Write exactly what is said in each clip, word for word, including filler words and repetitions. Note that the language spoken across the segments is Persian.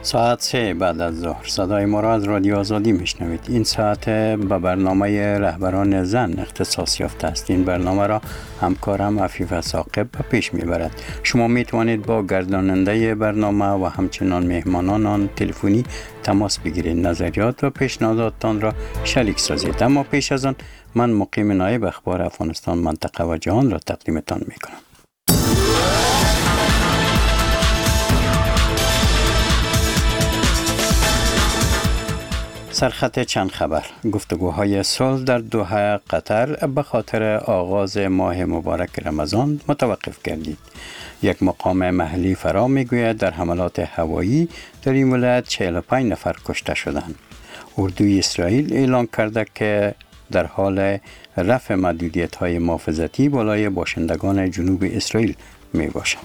ساعت سه بعد از ظهر صدای ما را از رادیو آزادی میشنوید. این ساعت به برنامه رهبران زن اختصاص یافته است. این برنامه را همکارم عفیف ثاقب به پیش میبرد. شما میتوانید با گرداننده برنامه و همچنان مهمانان آن تلفنی تماس بگیرید. نظریات و پیشنهاداتتان را شریک سازید. اما پیش از آن من مقیم نایب اخبار افغانستان منطقه و جهان را تقدیمتان میکنم. سرخط چند خبر. گفتگوهای صلح در دوحه قطر به خاطر آغاز ماه مبارک رمضان متوقف گردید. یک مقام محلی فرا میگوید در حملات هوایی در این ولایت چهل و پنج نفر کشته شدند. اردوی اسرائیل اعلام کرده که در حال رفع محدودیت های محافظتی بالای باشندگان جنوب اسرائیل می باشد.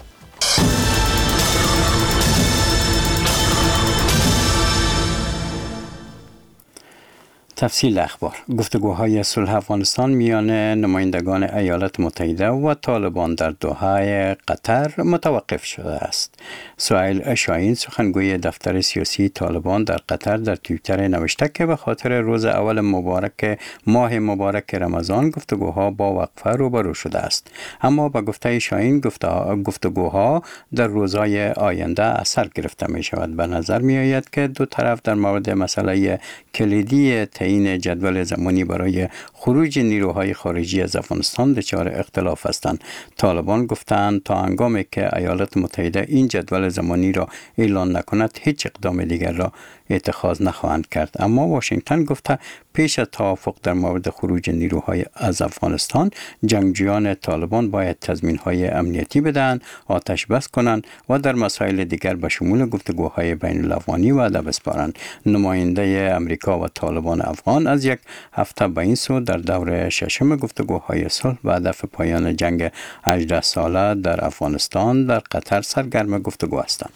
تفصیل اخبار. گفتگوهای صلح افغانستان میان نمایندگان ایالات متحده و طالبان در دوحه قطر متوقف شده است. سهیل شاهین سخنگوی دفتر سیاسی طالبان در قطر در توییتر نوشته که به خاطر روز اول مبارک ماه مبارک رمضان گفتگوها با وقفه روبرو شده است. اما به گفته شاهین گفتگوها در روزهای آینده اثر گرفته می شود. به نظر می آید که دو طرف در مورد مسئله کلیدی این جدول زمانی برای خروج نیروهای خارجی از افغانستان دچار اختلاف هستند. طالبان گفتند تا هنگامی که ایالات متحده این جدول زمانی را اعلان نکند هیچ اقدام دیگر را اتخاذ نخواهند کرد. اما واشنگتن گفته پیش از توافق در مورد خروج نیروهای از افغانستان جنگجویان طالبان باید تضمین‌های امنیتی بدهند، آتش بس کنند و در مسائل دیگر به شمول گفتگوهای بین الافغانی وعده بسپارند. نماینده امریکا و طالبان افغان از یک هفته به این سو در دور ششم گفتگوهای صلح به هدف پایان جنگ هجده ساله در افغانستان در قطر سرگرم گفتگو هستند.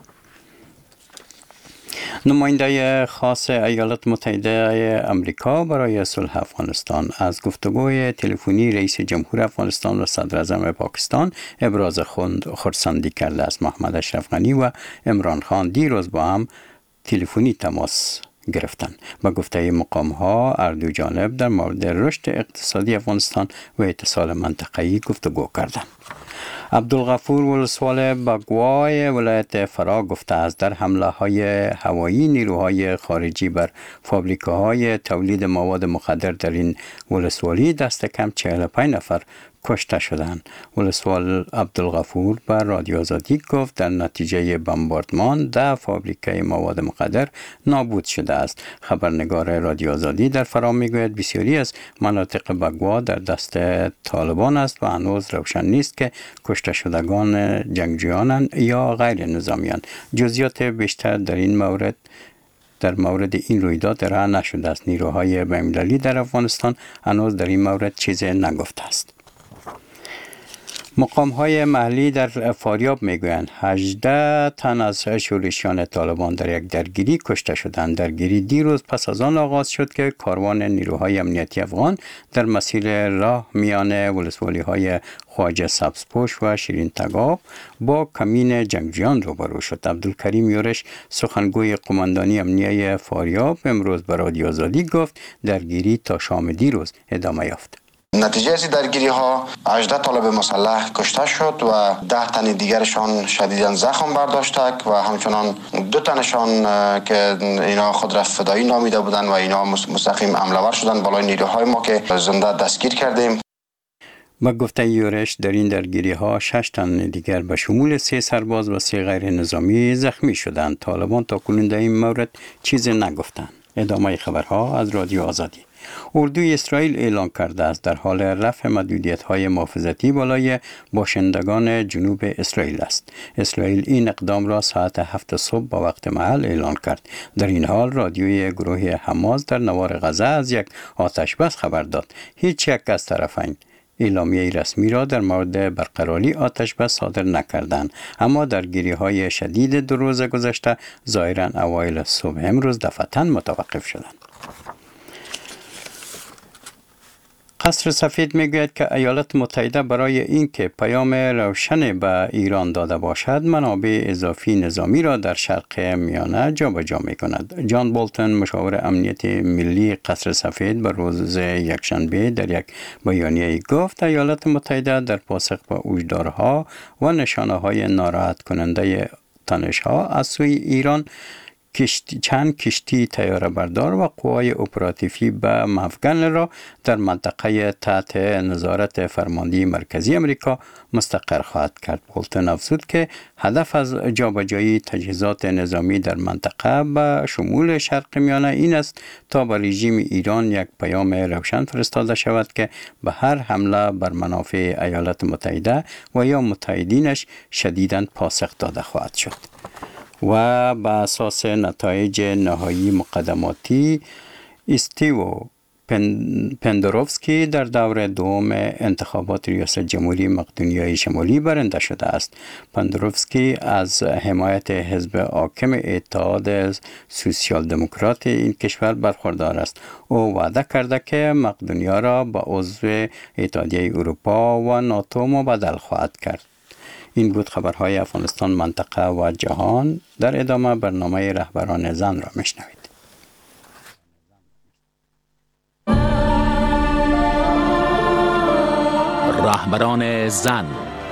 نماینده خاص ایالات متحده امریکا برای صلح افغانستان از گفتگوی تلفنی رئیس جمهور افغانستان و صدر اعظم پاکستان ابراز خرسندی کرده است. محمد اشرف غنی و عمران خان دیروز با هم تلفنی تماس گرفتند. با گفته مقام ها هر دو جانب در مورد رشد اقتصادی افغانستان و اتصال منطقه‌ای گفتگو کردند. عبدالغفور ولسوال بگوای ولایت فرا گفته است در حمله های هوایی نیروهای خارجی بر فابریکاهای تولید مواد مخدر در این ولسوالی دست کم چهل و پنج نفر کشته شدند. ولسوال عبدالغفور بر رادیو آزادی گفت در نتیجه بمباردمان ده فابریکه مواد مخدر نابود شده است. خبرنگار رادیو آزادی در فرا میگوید بسیاری از مناطق بگوا در دست طالبان است و هنوز روشن نیست که کشته شدگان جنگجویانند یا غیر نظامیان. جزئیات بیشتر در این مورد در مورد این رویداد ارائه نشده است. نیروهای بین‌المللی در افغانستان هنوز در این مورد چیزی نگفته است. مقام های محلی در فاریاب میگویند هجده تن از شورشیان طالبان در یک درگیری کشته شدند. درگیری دیروز پس از آن آغاز شد که کاروان نیروهای امنیتی افغان در مسیر راه میان ولسوالی های خواجه سبزپوش و شیرین تگاب با کمین جنگجویان روبرو شد. عبدالکریم یورش سخنگوی قماندانی امنیه فاریاب امروز به رادیو آزادی گفت درگیری تا شام دیروز ادامه یافت. نتیجه از درگیری ها هجده طالب مسلح کشته شد و ده تن دیگرشان شدیداً زخم برداشتند و همچنان دو تنشان که اینا خود را فدایی نامیده بودند و اینا مستقیم حمله ور شدند بالای نیروهای ما که زنده دستگیر کردیم. با گفته یورش در این درگیری ها شش تن دیگر به شمول سه سرباز و سه غیر نظامی زخمی شدند. طالبان تا کنون در این مورد چیزی نگفتند. ادامه خبرها از رادیو آزادی. اردوی اسرائیل اعلام کرده است در حال رفع محدودیت‌های محافظتی بالای باشندگان جنوب اسرائیل است. اسرائیل این اقدام را ساعت هفت صبح با وقت محل اعلان کرد. در این حال رادیوی گروه حماس در نوار غزه از یک آتش بس خبر داد. هیچ یک از طرفین اعلامیه رسمی را در مورد برقراری آتش بس صادر نکردند، اما درگیری‌های شدید دو روز گذشته ظاهراً اوایل صبح امروز دفعتاً متوقف شدند. قصر سفید میگوید که ایالات متحده برای اینکه پیام روشن به ایران داده باشد منابع اضافی نظامی را در شرق میانه جابجا میکند. جان بولتون مشاور امنیت ملی قصر سفید به روز یکشنبه در یک بیانیه گفت ایالات متحده در پاسخ به هشدارها و نشانه های ناراحت کننده تنش‌ها از سوی ایران کشتی چند کشتی طیاره بردار و قوای اپراتیوی به مفگن را در منطقه تحت نظارت فرماندهی مرکزی امریکا مستقر خواهد کرد. بولتون افزود که هدف از جابجایی تجهیزات نظامی در منطقه به شمول شرق میانه این است تا به رژیم ایران یک پیام روشن فرستاده شود که به هر حمله بر منافع ایالات متحده و یا متحدینش شدیداً پاسخ داده خواهد شد. و به اساس نتایج نهایی مقدماتی استیو پندروفسکی در دور دوم انتخابات ریاست جمهوری مقدونیای شمالی برنده شده است. پندروفسکی از حمایت حزب حاکم اتحاد سوسیال دموکرات این کشور برخوردار است. او وعده کرده که مقدونیا را به عضو اتحادیه اروپا و ناتو مبادله خواهد کرد. این بود خبرهای افغانستان، منطقه و جهان. در ادامه برنامه رهبران زن را میشنوید. رهبران زن.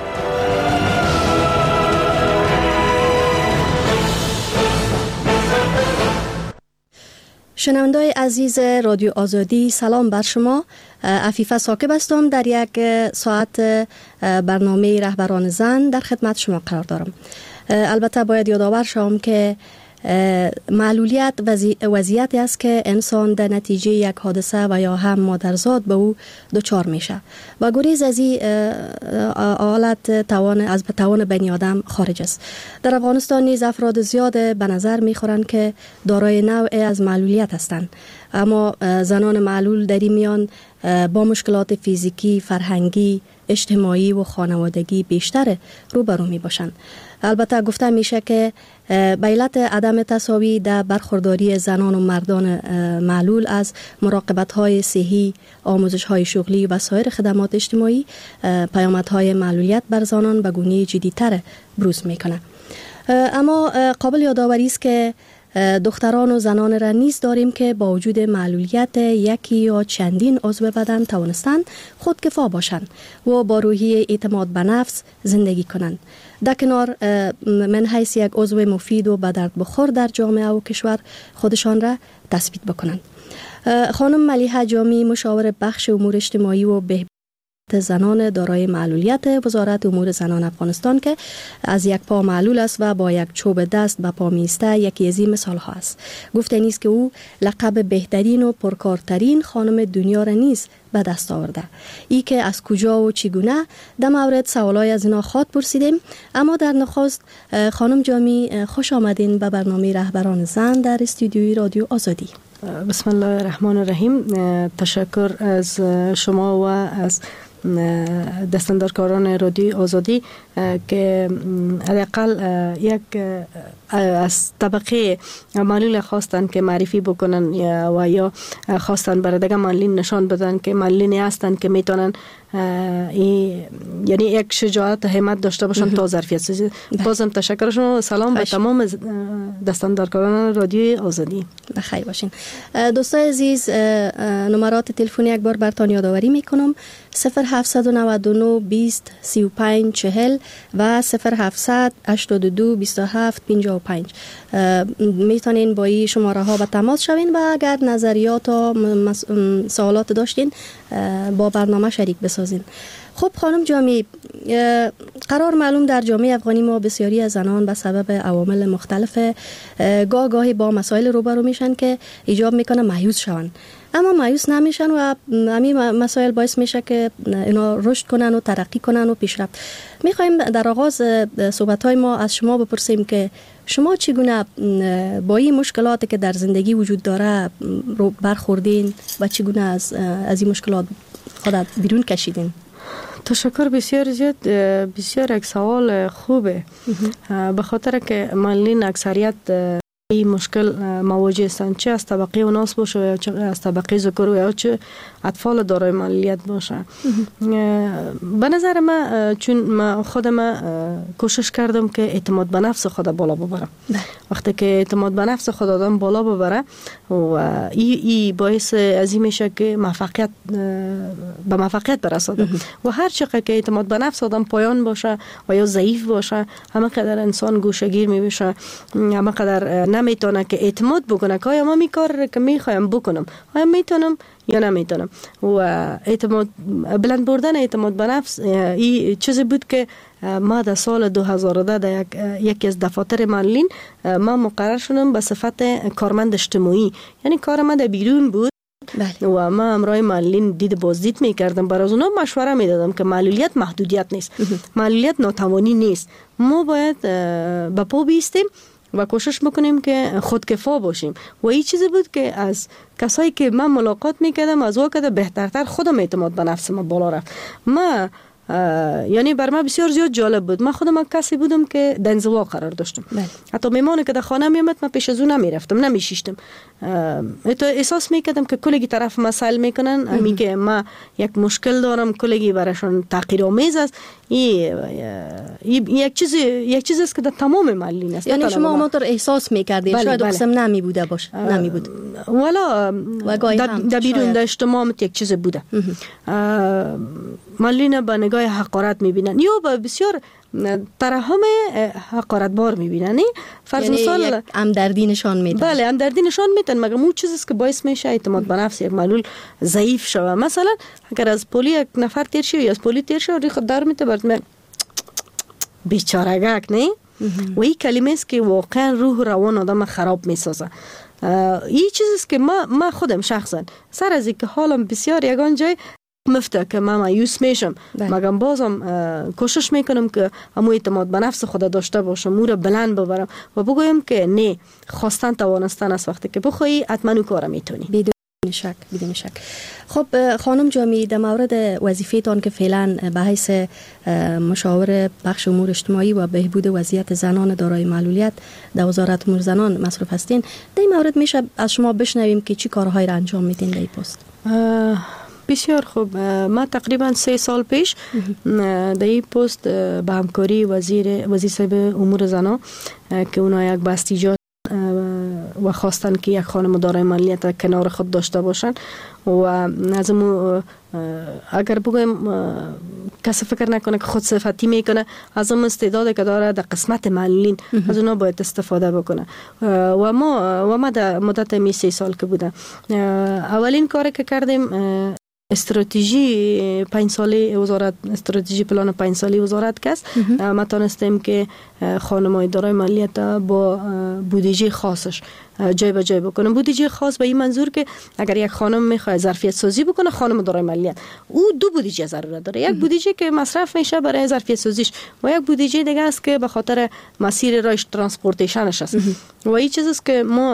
شنوندای عزیز رادیو آزادی، سلام بر شما. عفیفه ثاقب هستم. در یک ساعت برنامه رهبران زن در خدمت شما قرار دارم. البته باید یادآور شوم که معلولیت وضعیتی است که انسان در نتیجه یک حادثه و یا هم مادرزاد به او دچار میشه و گریز از این حالت توان از توان بنی آدم خارج است. در افغانستان نیز افراد زیاد به نظر میخورند که دارای نوع از معلولیت هستند، اما زنان معلول در این میان با مشکلات فیزیکی، فرهنگی، اجتماعی و خانوادگی بیشتر روبرو می باشند. البته گفته میشه که به علت عدم تساوی در برخورداری زنان و مردان معلول از مراقبت‌های صحی، آموزش‌های شغلی و سایر خدمات اجتماعی، پیامدهای معلولیت بر زنان به گونه جدی‌تر بروز میکنه. اما قابل یادآوری است که دختران و زنان را نیز داریم که با وجود معلولیت یکی یا چندین عضو بدن توانستند خودکفا باشند و با روحیه اعتماد به نفس زندگی کنند. در کنار من حیث یک عضو مفید و به درد بخور در جامعه و کشور خودشان را تثبیت بکنند. خانم ملیحه جامی، مشاور بخش امور اجتماعی و بهبود زنان دارای معلولیت وزارت امور زنان افغانستان که از یک پا معلول است و با یک چوب دست به پا میسته، یکی از این مثال ها است. گفته نیست که او لقب بهترین و پرکارترین خانم دنیا را نیز به دست آورده. ای که از کجا و چگونه در مورد سوالای از اینا خواد پرسیدیم. اما در نخست خانم جامی، خوش آمدین به برنامه رهبران زن در استودیوی رادیو آزادی. بسم الله الرحمن الرحیم. تشکر از شما و از دستاندرکاران رادیو آزادی که حداقل یک از طبقه معلول خواستن که معرفی بکنن و یا خواستن برای دیگه معلولین نشان بدن که معلولین هستن که میتونن یعنی یک شجاعت همت داشته باشن تا ظرفیت. بازم تشکر شما. سلام به تمام دستاندرکاران رادیو آزادی. بخیر باشین. دوستای عزیز، نمرات تلفنی یک بار براتون یادآوری میکنم: صفر هفتصد و نود و نه بیست سی و پنج چهل و صفر هفتصد هشتاد و دو بیست و هفت پنجاه و پنج. میتونین با این شماره ها به تماس شوین و اگر نظریات و سوالات داشتین با برنامه شریک بسازین. خب خانم جامی، قرار معلوم در جامعه افغانی ما بسیاری از زنان به سبب عوامل مختلف گاه گاهی با مسائل روبرو میشن که ایجاب میکنه مایوس شون، اما مایوس نمیشن و همین مسائل باعث میشه که اینا رشد کنن و ترقی کنن و پیشرفت. میخوایم در آغاز صحبت‌های ما از شما بپرسیم که شما چگونه با این مشکلاتی که در زندگی وجود داره رو برخوردین و چگونه از از این مشکلات خودت بیرون کشیدین؟ تشکر. بسیار زیاد، بسیار یک سوال خوبه، به خاطر که معلولین اکثریت این مشکل مواجه هستند، چه از طبقه اوناس باشه یا چه از طبقه ذکر یا چه اطفال دارای معلولیت باشه. به نظر من چون من خودم کوشش کردم که اعتماد به نفس خود بالا ببرم. وقتی که اعتماد به نفس خود آدم بالا ببره و این ای باعث ازی میشه که موفقیت به موفقیت برسه. و هر چقدر که اعتماد به نفس آدم پایان باشه و یا ضعیف باشه، همه قدر انسان گوشه‌گیر میشه، همه قدر نمیتونه که اعتماد بکنه که آیا من می کار که میخوایم بکنم آیا میتونم یا نمیتونم. و اعتماد بلند بردن اعتماد به نفس این چیزی بود که ما در سال دو هزار و ده در یک یکی از دفاتر معلولین ما مقرر شدم به صفت کارمند اجتماعی، یعنی کار من در بیرون بود. بله. و ما امرای معلولین دید بازدید میکردم، برای اونا مشوره میدادم که معلولیت محدودیت نیست، معلولیت ناتوانی نیست، ما باید به پا بیستیم و کوشش میکنیم که خودکفا باشیم. و این چیزی بود که از کسایی که من ملاقات میکردم از واقع بهترتر خودم اعتماد به نفس ما بالا رفت. ما یعنی بر من بسیار زیاد جالب بود، من خودم کسی بودم که در انزوا قرار داشتم. بله. حتی میمونه که در خانه میامد من پیش از اون نمیرفتم، نمیشیشتم. تو احساس میکردم که کلگی طرف مسائل میکنن، امی که ما یک مشکل دارم کلگی براشون تحقیرآمیز است. این یک چیز یک چیزی است که در تمام معلولین است. یعنی شما همونطور احساس میکردین؟ بله شاید اقسم بله. نمی بوده باشه، نمی بود والا در بیرون در اجتماع یک چیز بوده. معلولین با نگاه حقارت میبینن یا با بسیار ترحم حقارت بار میبینن. فرض یعنی مثال یک همدردی نشان میدن. بله همدردی نشان میدن، مگر اون چیزی است که باعث میشه اعتماد به نفس یک معلول ضعیف شوه. مثلا اگر از پلی یک نفر تیر شه یا از پلی تیر شه ری خود دار میته برات بیچاره‌گک نه. و این کلمه است که واقعا روح و روان آدم خراب میسازه. این چیزی است که ما ما خودم شخصا سر از اینکه حالم بسیار یگان جای مفته که من مایوس میشم، مگر بازم کوشش میکنم که همون اعتماد به نفس خود داشته باشم، مو را بلند ببرم و بگویم که نه، خواستن توانستن است. وقتی که بخوایی حتما اون کار میتونی. بدون شک بدون شک. خب خانم جامی، در مورد وظیفه‌تان که فعلا به حیث مشاور بخش امور اجتماعی و بهبود وضعیت زنان دارای معلولیت در وزارت امور زنان مصروف هستین، در این مورد میشه از شما بشنویم که چی کارهایی را انجام میدین در این پست؟ بسیار خوب. ما تقریبا سه سال پیش در این پست به همکاری وزیر وزیر صاحب امور زنان که اونا یک بسته ایجاد و خواستن که یک خانم دارای معلولیت کنار خود داشته باشن و از اون اگر بگویم کسی فکر نکنه که خود صفتی میکنه، از اون استعداد که داره در قسمت معلولین از اونا باید استفاده بکنه. و ما و ما در مدت می سه سال که بوده اولین کاری که کردیم استراتژی پنج ساله وزارت استراتژی پلان پنج ساله وزارت کس ما تونستیم که خانم‌های دارای معلولیت با بودجه خاصش جای به جای بکنه. بودجه خاص به این منظور که اگر یک خانم میخواد ظرفیت سازی بکنه، خانم دارای معلولیت، او دو بودجه ضرورت داره. یک بودجه که مصرف میشه برای ظرفیت سازیش و یک بودجه دیگه است که به خاطر مسیر رایش ترانسپورتیشنش است. و این چیزی است که ما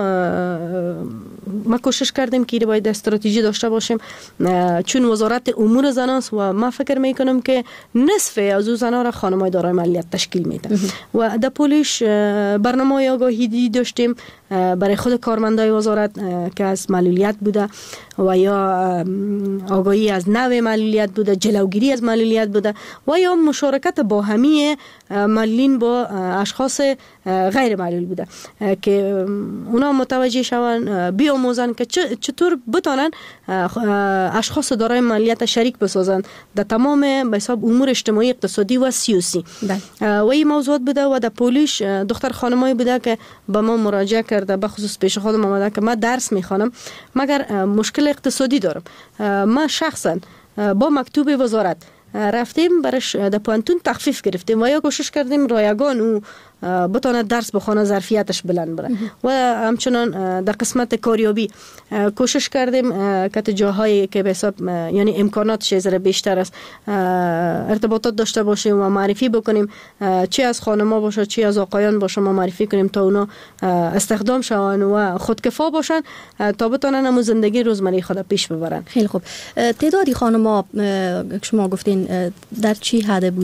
ما کوشش کردیم که باید استراتژی داشته باشیم، چون وزارت امور زنان است و ما فکر میکنم که نصف از اون زنا را خانم‌های دارای معلولیت تشکیل میدن. و در پولیش برنامه آگاهی داشتیم برای خود کارمندای وزارت که از معلولیت بوده و یا آگاهی از نوع معلولیت بوده، جلوگیری از معلولیت بوده و یا مشارکت با همه معلولین با اشخاص غیر معلول بوده که اونا متوجه شون بیاموزن که چطور بتونن اشخاص دارای معلولیت شریک بسازن در تمام به حساب امور اجتماعی، اقتصادی و سیاسی. و این موضوعات بوده و در پولیش دختر خانمایی بوده که به ما مراجعه کرده، به خصوص پیش خودم آمده که ما درس میخوانم مگر مشکل اقتصادی دارم. ما شخصا با مکتوب وزارت رفتیم برش در پانتون تخفیف گرفتیم و یا کوشش کردیم رایگان و بتونه درس بخونه، ظرفیتش بلند بره. و همچنان در قسمت کاریابی کوشش کردیم که جاهایی که به حساب یعنی امکاناتش ذره بیشتر است ارتباطات داشته باشیم و معرفی بکنیم، چه از خانم‌ها باشه چه از آقایان باشه، ما معرفی کنیم تا اونا استخدام شون و خودکفا باشن تا بتونن هم زندگی روزمره خود پیش ببرن. خیلی خوب. تعدادی خانم‌ها شما گفتین در چی حد بوده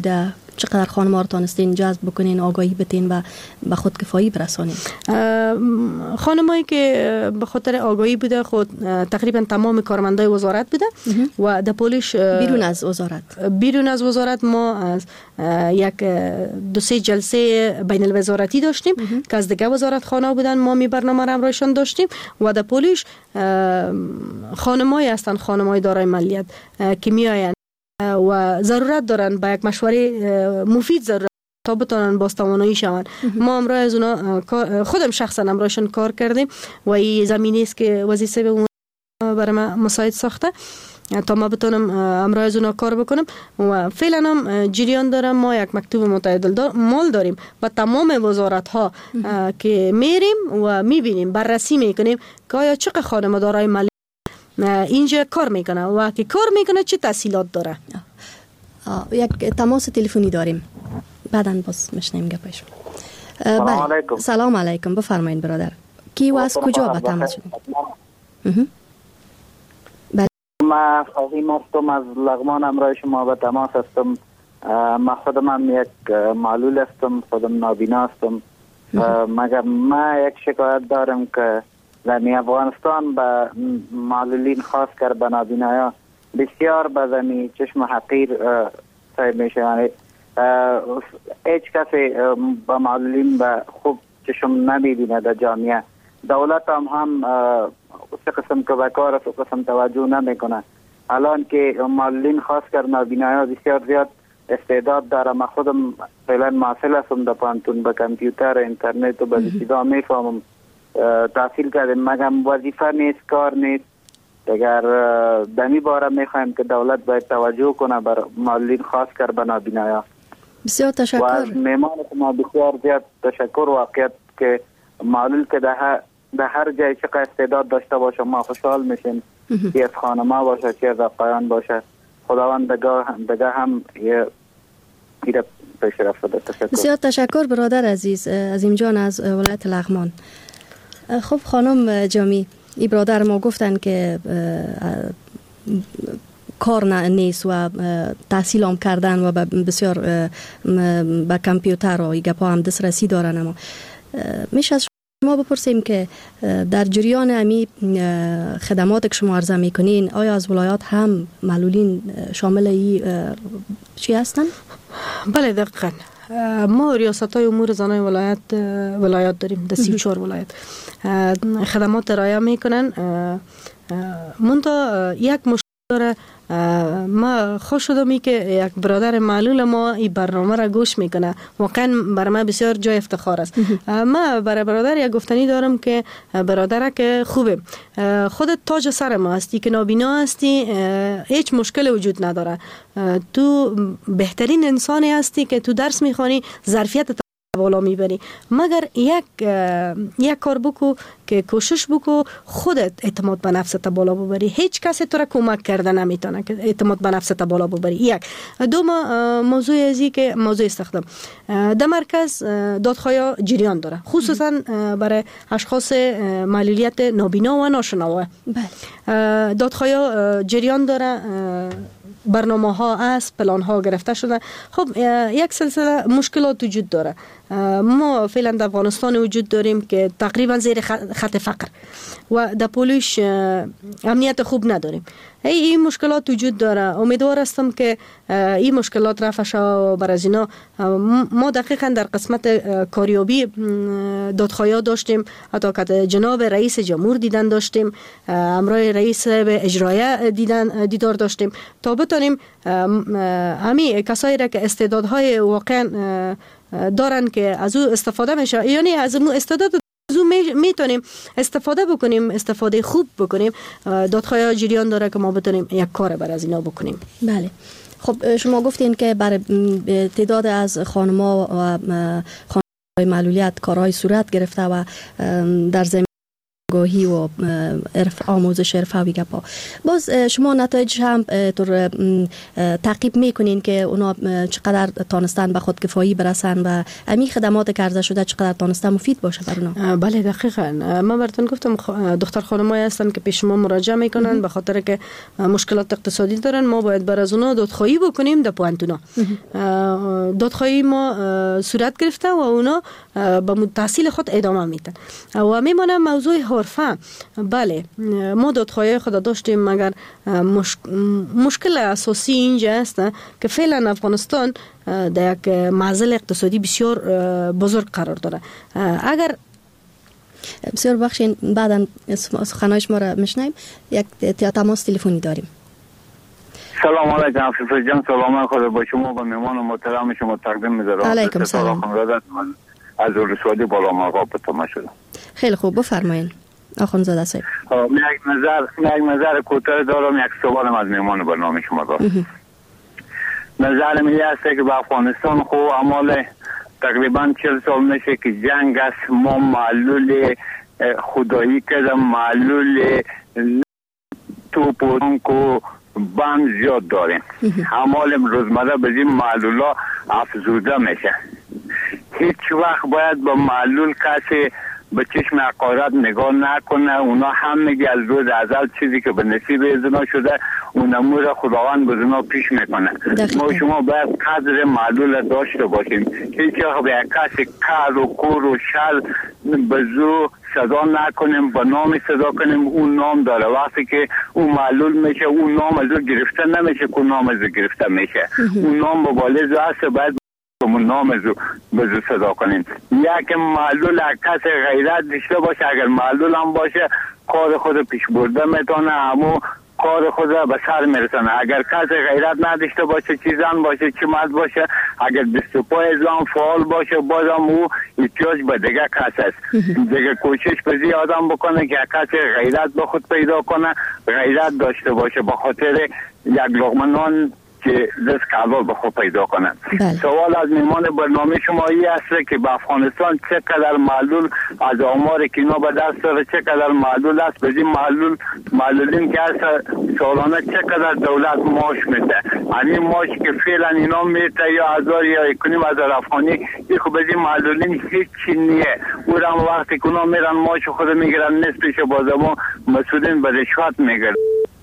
چقدر خانم‌ها رو تانستین جذب بکنین، آگاهی بتین و به خودکفایی برسانین؟ خانمایی که به خاطر آگاهی بوده خود تقریبا تمام کارمندای وزارت بوده و در پولیش بیرون از وزارت بیرون از وزارت ما از یک دو سه جلسه بین الوزارتی داشتیم که از دیگه وزارت خانه بودن، ما می برنامه را همراهشان داشتیم و در پولیش خانمایی هستن، خانمای دارای مالیت که می آیند و ضرورت دارن با یک مشوره مفید ضرورت تا بتونن باز توانایی شون. ما امروز از اونا خودم شخصا امروزشون کار کردیم و این زمینه است که وظیفه به برای ما مساعد ساخته تا ما بتونم امروز از اونا کار بکنم و فعلا هم جریان دارم. ما یک مکتوب متعادل مال داریم و تمام وزارت ها که میریم و میبینیم، بررسی میکنیم که آیا چقدر خانم دارای مالی اینجا کار میکنه و که کار میکنه چه تحصیلات داره. یک تماس تلفنی داریم، بعداً باز میشنیم گپش. سلام علیکم. سلام علیکم، بفرمایید برادر. کی و از کجا به تماس شدید؟ ما فهیم هستم از لغمان، امروز شما به تماس هستم. ما خودم هم یک معلول هستم، خودم نابینا هستم، مگر ما یک شکایت دارم که در افغانستان به معلولین خاص کر به نابینایا بسیار به زمین چشم حقیر صاحب میشه. یعنی هیچ کسی به معلولین به خوب چشم نمیبینه در جامعه. دولت هم هم سه قسم که بکار است و قسم توجه نمیکنه. الان که معلولین خاص کر نابینایا بسیار زیاد استعداد داره. من خودم فعلا محصل هستم در پانتون، به کامپیوتر اینترنت و به چیزا میفهمم، تحصیل کردیم، مگم وظیفه نیست، کار نیست. اگر دمی باره میخوایم که دولت باید توجه کنه بر معلولین خاص کر به نابینایا. بسیار تشکر. و از میمان ما بسیار زیاد تشکر. واقعیت که معلول که ده در هر جای چقدر استعداد داشته باشه ما خوشحال میشیم، چی از خانما باشه چی از آقایان باشه. خداوند دگاه هم یه پیره پیش رفته. تشکر. بسیار تشکر برادر عزیز عظیم جان از ولایت لغمان. خب خانم جامی، این برادر ما گفتن که کار نیست و تحصیل هم کردن و بسیار به کامپیوتر و این گپا هم دسترسی دارن، اما میشه از شما بپرسیم که در جریان امی خدمات که شما عرضه میکنین آیا از ولایات هم معلولین شامل ای چی هستن؟ بله دقیقاً. ما ریاست های امور زنای ولایت ولایات داریم، در سی و چهار ولایت خدمات ارائه میکنن. منتها یک مشکل داره. ما خوش شدم که یک برادر معلول ما این برنامه را گوش میکنه، واقعا برای من بسیار جای افتخار است. ما برای برادر یک گفتنی دارم که برادر که خوبه، خودت تاج سر ما هستی که نابینا هستی، هیچ مشکل وجود نداره. تو بهترین انسانی هستی که تو درس میخوانی، ظرفیت بالا میبری، مگر یک یک کار بکو که کوشش بکو خودت اعتماد به نفست بالا ببری. هیچ کسی تو را کمک کرده نمیتونه که اعتماد به نفست بالا ببری. یک دوم موضوع ازی که موضوع استخدام در مرکز دادخواهی جریان داره، خصوصا برای اشخاص معلولیت نابینا و ناشنوا. دادخواهی جریان داره، برنامه ها است، پلان ها گرفته شده. خب یک سلسله مشکلات وجود داره. ما فعلا در افغانستان وجود داریم که تقریبا زیر خط فقر و در پولیش امنیت خوب نداریم. این مشکلات وجود داره. امیدوار هستم که این مشکلات رفع شود. بر از اینا ما دقیقا در قسمت کاریابی دادخواهی داشتیم، حتی که جناب رئیس جمهور دیدن داشتیم، امرای رئیس به اجرایه دیدن دیدار داشتیم تا بتونیم همین کسایی را که استعدادهای واقعا دارن که از او استفاده میشه، یعنی از اون استعداد از او میتونیم استفاده بکنیم، استفاده خوب بکنیم. دادخواهی جریان داره که ما بتونیم یک کار بر از اینا بکنیم. بله. خب شما گفتین که برای تعداد از خانم‌ها و خانم‌های معلولیت کارهای صورت گرفته و در زمین گاهی و عرف آموزش حرفه‌ای گپا. باز شما نتایج هم طور تعقیب میکنین که اونا چقدر تانستن به خودکفایی برسن و امی خدمات که عرضه شده چقدر تانستن مفید باشه بر اونا؟ بله دقیقاً. من براتون گفتم دختر خانمایی هستن که پیش ما مراجعه میکنن به خاطر که مشکلات اقتصادی دارن. ما باید بر از اونا دادخواهی بکنیم در پوانتونا. دادخواهی ما صورت گرفته و اونا به تحصیل خود ادامه میدن و میمونه موضوع حرفه. بله ما دادخواهی خود داشتیم مگر مش... مشکل اساسی اینجا است که فعلا افغانستان در یک معضل اقتصادی بسیار بزرگ قرار داره. اگر بسیار بخشین بعدا سخنهای شما را میشنیم. یک تماس تلفنی داریم. سلام علیکم عفیفه جان، سلام خدا با شما و مهمان محترم شما تقدیم می‌ذارم. علیکم سلام. از ولسوالی بالا مقام به تماس شدم. خیلی خوب بفرمایید آخوندزاده صاحب. یک نظر یک نظر کوتاه دارم، یک سوالم از مهمان برنامه شما دارم. نظر من است که به افغانستان خو اعمال تقریبا چهل سال میشه که جنگ است. ما معلول خدایی کردم، معلول توپ و تانک و بم زیاد داریم. اعمال روزمره به این معلولا افزوده میشه. هیچ وقت باید با معلول کسی به چشم حقارت نگاه نکنه. اونا هم میگه از روز ازل چیزی که به نصیب ازنا شده اون امور خداوند به ازنا پیش میکنه. ما شما باید قدر معلول داشته باشیم. هیچ وقت به کسی کار و کور و شر به زو صدا نکنیم، به نام صدا کنیم. اون نام داره، وقتی که اون معلول میشه اون نام از او گرفته نمیشه که اون نام از او گرفته میشه. اون نام مبالغ است، باید اون نام از او به صدا کنیم. یک معلول کسی غیرت داشته باشه، اگر معلول هم باشه کار خود پیش برده میتونه، همو کار خود به سر میرسونه. اگر کسی غیرت نداشته باشه، چی زن باشه چی مرد باشه، اگر دست و پای اسلام فعال باشه بازم او احتیاج به دیگه کس است. دیگه کوشش بزی آدم بکنه که کسی غیرت به خود پیدا کنه، غیرت داشته باشه به خاطر یک لقمه نان که رزق حلال به خود پیدا کنند. سوال از میمان برنامه شما ای است که به افغانستان چقدر معلول از آمار که اینا به دست داره چقدر معلول است؟ به این معلول معلولین که هست سالانه چقدر دولت معاش میده؟ همین معاش که فعلا اینا میده یا هزار یا یکنیم هزار افغانی، این خب به این معلولین هیچی نیه. او را وقتی که اونا میرن معاش خود میگیرن نصفش بازمون مسئولین به رشوت میگیرن.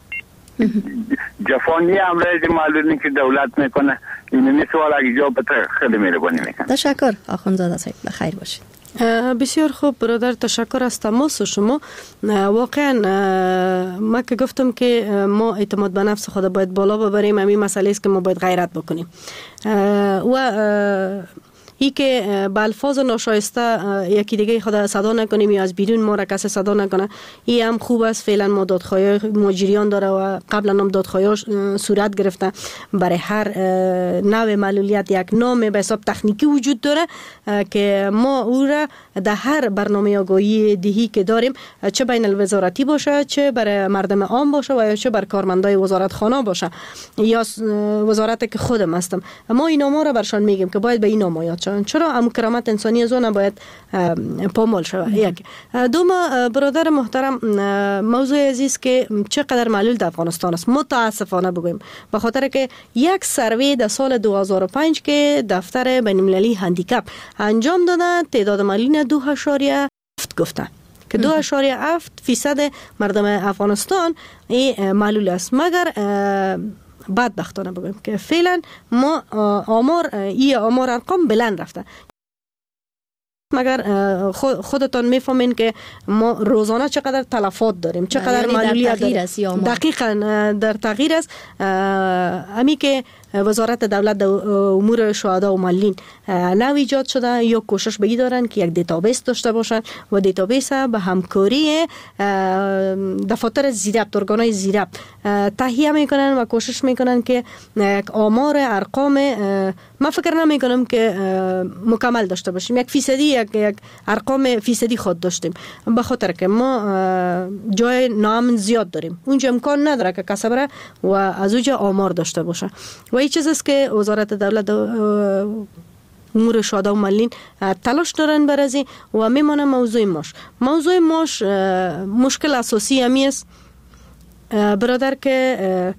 جفانی امراض معلولی که دولت میکنه. این سوال اگه جواب بده خیلی مهربانی میکنم. تشکر آخوندزاده صاحب، بخیر باشید. بسیار خوب برادر، تشکر از تماس شما. واقعا ما که گفتم که ما اعتماد به نفس خود باید بالا ببریم. همین مسئله است که ما باید غیرت بکنیم و ای که با الفاظ ناشایسته یکی دیگه خدا صدا نکنیم یا از بیرون ما را کسی صدا نکنه. این هم خوب است. فعلا ما دادخواهی مجریان داره و قبلا هم دادخواهی صورت گرفته. برای هر نوع معلولیت یک نام به حساب تکنیکی وجود داره که ما او را در هر برنامه آگاهی دهی که داریم، چه بین الوزارتی باشه، چه برای مردم عام باشه و یا چه بر کارمندای وزارت خانه باشه یا وزارت که خودم هستم، ما این نام را برشان میگیم که باید به این نام یاد. چرا ام کرامت انسانی از اون باید پامال شود. یک دوم برادر محترم، موضوع عزیز که چقدر معلول در افغانستان است متاسفانه بگویم به خاطر که یک سروی در سال دو هزار و پنج که دفتر بین المللی هندیکپ انجام دادن، تعداد معلولین دو اشاریه هفت گفتن که دو اشاریه هفت فیصد مردم افغانستان این معلول است. مگر بدبختانه بگویم که فعلا ما آمار ای آمار ارقام بلند رفته. مگر خودتان میفهمین که ما روزانه چقدر تلفات داریم، چقدر معلولیت داریم. دقیقاً در تغییر است. امی که وزارت دولت امور شهدا و معلولین نو ایجاد شده یا کوشش به این دارن که یک دیتابیس داشته باشن و دیتابیس به همکاری دفاتر زیربط، ارگانهای زیربط تهیه میکنن و کوشش میکنن که یک آمار ارقام، من فکر نمی کنم که مکمل داشته باشیم، یک فیصدی یک, یک ارقام فیصدی خود داشتیم، به خاطر که ما جای نام زیاد داریم. اونجا امکان نداره که کسی بره و از اونجا آمار داشته باشه. و این چیز است که وزارت دولت امور شهدا و معلولین تلاش دارن برازی و میمانه موضوع ماش. موضوع ماش مشکل اساسی همی است برادر که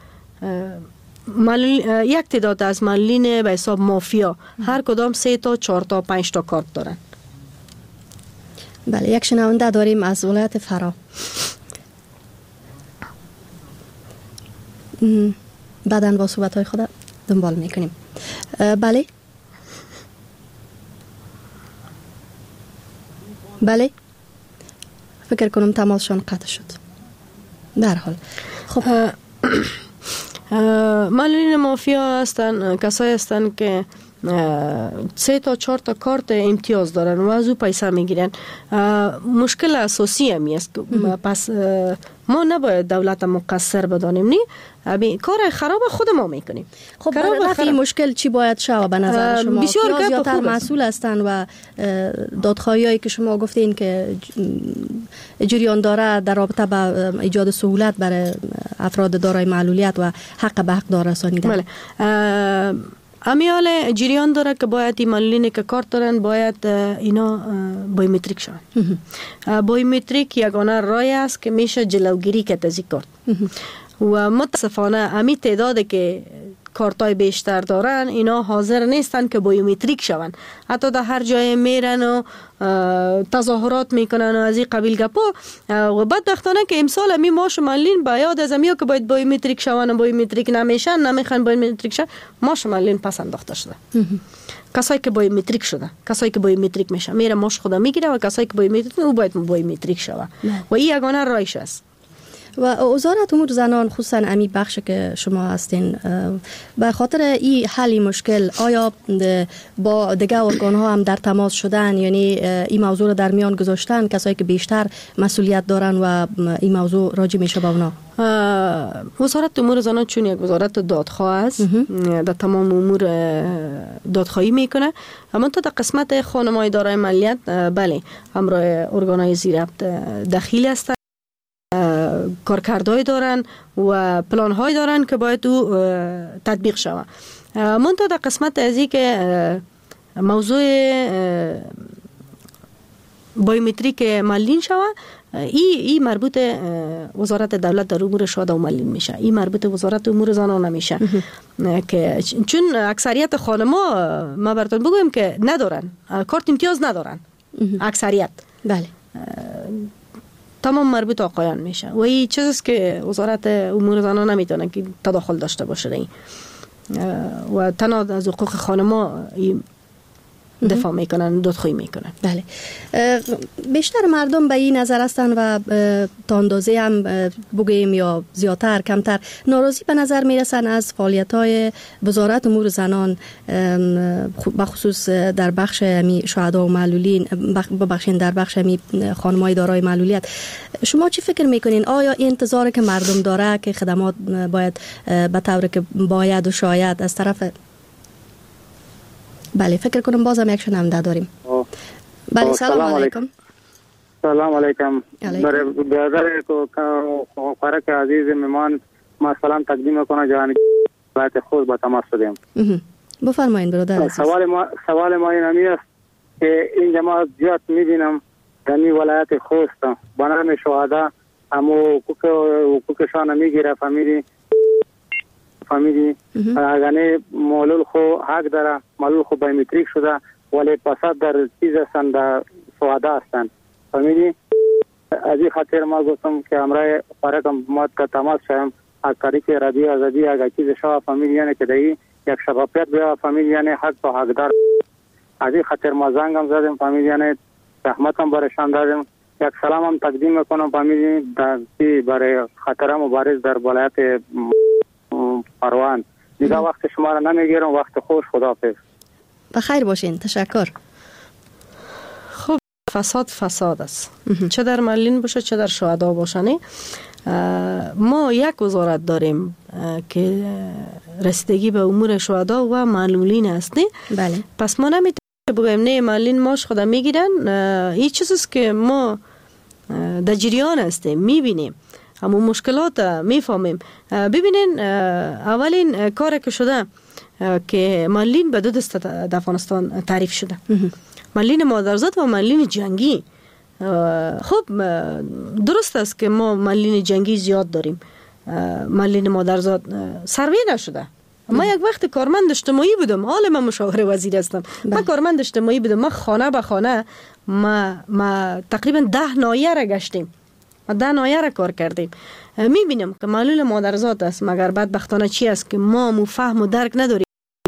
یک تعداد از معلولین به حساب مافیا هر کدام سه تا چهار تا پنج تا کارت دارن. بله، یک شنونده داریم از ولایت فرا. بعداً با صحبت های خود دنبال میکنیم. بله بله فکر کنم تماسشان قطع شد. در حال خب معلولین مافیا هستن کسایی هستن که سه تا چهار تا کارت امتیاز دارن و از او پیسه میگیرن. مشکل اساسی همی است. پس ما نباید دولت مقصر بدانیم، نی ابی کار خراب خود ما میکنیم. خب برای رفع مشکل چی باید شود به نظر شما؟ بسیار زیادتر مسئول هستند و دادخواهیایی که شما گفتین که جریان داره در رابطه با ایجاد سهولت برای افراد دارای معلولیت و حق به حق دار رسانیدن. بله. امیال جریان داره که باید این معلولین که کارت دارن باید اینا بایومتریک شون. بایومتریک یگانه رای است که میشه جلوگیری کرد از این کارت. و متاسفانه امی تعداد که کارتای بیشتر دارن اینا حاضر نیستن که بایومتریک شون. حتی در هر جای میرن و تظاهرات میکنن و از این قبیل گپا و بدبختانه که امسال امی ماش معلولین با یاد از امیو که باید بایومتریک شون و بایومتریک نمیشن نمیخوان بایومتریک شون ماش معلولین پس انداخته شده. کسایی که بایومتریک شده، کسایی که بایومتریک میشه میره ماش خدا میگیره و کسایی که بایومتریک او باید بایومتریک شوه و این یگانه رایش است. و وزارت امور زنان خصوصا امی بخش که شما هستین به خاطر این حل مشکل آیا با دیگه ارگان ها هم در تماس شدن، یعنی این موضوع رو در میان گذاشتن کسایی که بیشتر مسئولیت دارن و این موضوع راجع میشه به اونا؟ وزارت امور زنان چون یک وزارت دادخواه است در تمام امور دادخواهی میکنه، اما تا در قسمت خانم‌های دارای معلولیت بله همراه ارگان‌های زیربط دخیل هستند، کارکردهای دارن و پلان‌های دارن که باید او تطبیق شود. منتها در قسمت ازی که موضوع بایومتریک معلولین شود ای ای مربوط وزارت دولت در امور شهدا و معلولین میشه، ای مربوط وزارت امور زنان نمیشه که چون اکثریت خانم‌ها ما براتون بگویم که ندارن کارت امتیاز ندارن اکثریت. بله تمام مربوط آقایان میشه و این چیزیست که وزارت امور زنان نمیتونه که تداخل داشته باشه این و تنها از حقوق خانم‌ها دفاع میکنن، دادخواهی میکنن. بله بیشتر مردم به این نظر هستن و تا اندازه هم بگوییم یا زیادتر کمتر ناراضی به نظر میرسن از فعالیت‌های وزارت امور زنان بخصوص در بخش می شهدا و معلولین، ببخشید در بخش می خانم‌های دارای معلولیت. شما چی فکر میکنین؟ آیا این انتظاری که مردم داره که خدمات باید به طوری که باید و شاید از طرف بله فکر کنم بازم یک شنونده داریم. بله سلام علیکم. سلام علیکم. برای برادر کو فرق عزیز مهمان ما سلام تقدیم میکنم جان بات خود با تماس شدیم. بفرمایید برادر عزیز. سوال ما سوال ما این است که این جماعت زیاد میبینم در این ولایت خوست بنام شهدا همو حقوق حقوقشان میگیره فامیلی فامیلی اگه معلول خو حق داره معلول خو بایومتریک شده ولی پس در چیز هستن در شهدا هستن فامیلی. از این خاطر ما گفتم که امرای فرقم مات که تماس شدم از طریق رادیو آزادی اگه چیز شما فامیلی یعنی که دایی یک شفافیت بیا فامیلی یعنی حق و حقدار. از این خاطر ما زنگم زدم فامیلی یعنی رحمتم برشان دادم. یک سلامم تقدیم میکنم فامیلی در برای خاطر مبارز در ولایت پروان. دیگه وقت شما را نمیگیرم، وقت خوش، خداحافظ. بخیر باشین، تشکر. خب فساد فساد است، چه در معلولین باشه چه در شهدا باشه. ما یک وزارت داریم که رسیدگی به امور شهدا و معلولین است نه؟ بله. پس ما نمیتونیم بگویم نه معلولین ماش خدا میگیرن. این چیزیست که ما در جریان هستیم میبینیم. اما مشکلات میفهمیم. ببینین اولین کار که شده که مالین به دو دسته در افغانستان تعریف شده، مالین مادرزاد و مالین جنگی. خب درست است که ما مالین جنگی زیاد داریم، مالین مادرزاد سروی نشده. ما یک وقت کارمند اجتماعی بودم، حالا من مشاور وزیر هستم. من کارمند اجتماعی بودم، ما خانه به خانه ما, ما تقریبا ده ناحیه را گشتیم، ما ده ناحیه را کار کردیم. میبینم که معلول مادرزاد است، مگر بدبختانه چی است که ما مو فهم و درک نداریم.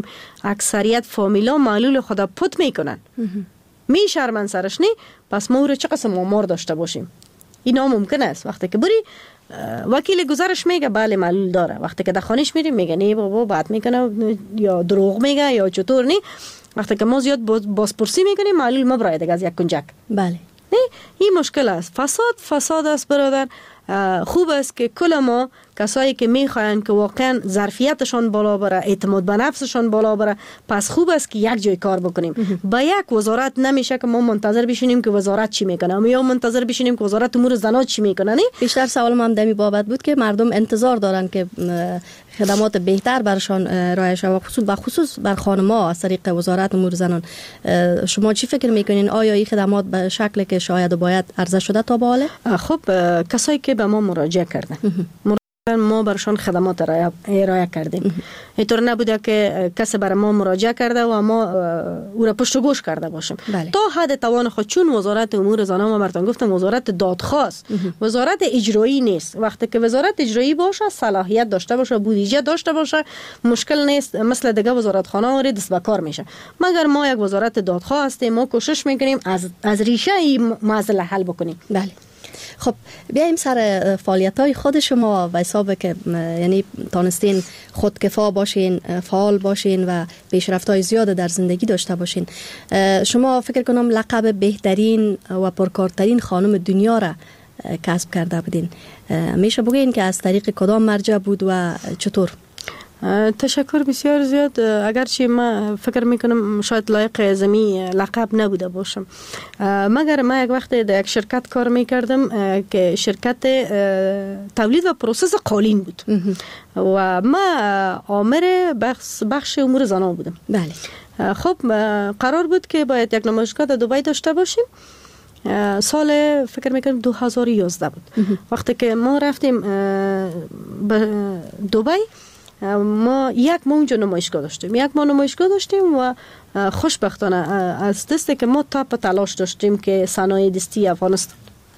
اکثریت فامیلا معلول خدا پت میکنن، می شرمن سرش نی، پس ما او را چه قسم آمار داشته باشیم؟ این ممکن است. وقتی که بری وکیل گزارش میگه بله معلول داره، وقتی که در خانهش میریم میگه نه بابا بد میکنه یا دروغ میگه یا چطور نی. وقتی که ما زیاد بازپرسی میکنیم معلول ما برای دیگه از یک کنجک. بله نه این مشکل است. فساد فساد است برادر. خوب است که کل ما کسایی که میخواین که واقعا ظرفیتشان بالا بره، اعتماد به نفسشان بالا بره، پس خوب است که یک جای کار بکنیم. با یک وزارت نمیشه که ما منتظر بشینیم که وزارت چی میکنه یا منتظر بشینیم که وزارت امور زنان چی میکنه. نه بیشتر سوال هم دمی بابت بود که مردم انتظار دارن که خدمات بهتر برشان ارائه شود، خصوص به خصوص بر خانم‌ها از طریق وزارت امور زنان. شما چی فکر میکنین؟ آیا این خدمات به شکلی که شاید و باید عرضه شده تا به حال؟ خب کسایی که به ما مراجعه کردن ما برشان خدمات ارائه کردیم. اینطور نبوده که کسی برای ما مراجعه کرده و ما او را پشت و گوش کرده باشیم. بله. تا حد توان خود، چون وزارت امور زنان ما براتون گفتم وزارت دادخواست، وزارت اجرایی نیست. وقتی که وزارت اجرایی باشه، صلاحیت داشته باشه، بودجه داشته باشه، مشکل نیست، مثل دیگه وزارت خانه و دست به کار میشه. مگر ما یک وزارت دادخواه هستیم، ما کوشش میکنیم از از ریشه این مسئله حل بکنیم. بله. خب بیایم سر فعالیت های خود شما و حساب که یعنی تانستین خودکفا باشین، فعال باشین و پیشرفت های زیاد در زندگی داشته باشین. شما فکر کنم لقب بهترین و پرکارترین خانم دنیا را کسب کرده بودین. میشه بگین که از طریق کدام مرجع بود و چطور؟ تشکر بسیار زیاد. اگرچه ما فکر میکنم شاید لایق ازمی لقب نبوده باشم، مگر ما یک وقت در یک شرکت کار میکردم که شرکت تولید و پروسس قالین بود و ما آمر بخش, بخش امور زنان بودم. بله. خب قرار بود که باید یک نمایشگاه در دبی داشته باشیم. سال فکر میکنم دو هزار و یازده بود. وقتی که ما رفتیم به دبی، ما یک ماه اونجا نمایشگاه داشتیم یک ماه نمایشگاه داشتیم و خوشبختانه از دسته که ما تا په تلاش داشتیم که صنایع دستی افغانستان.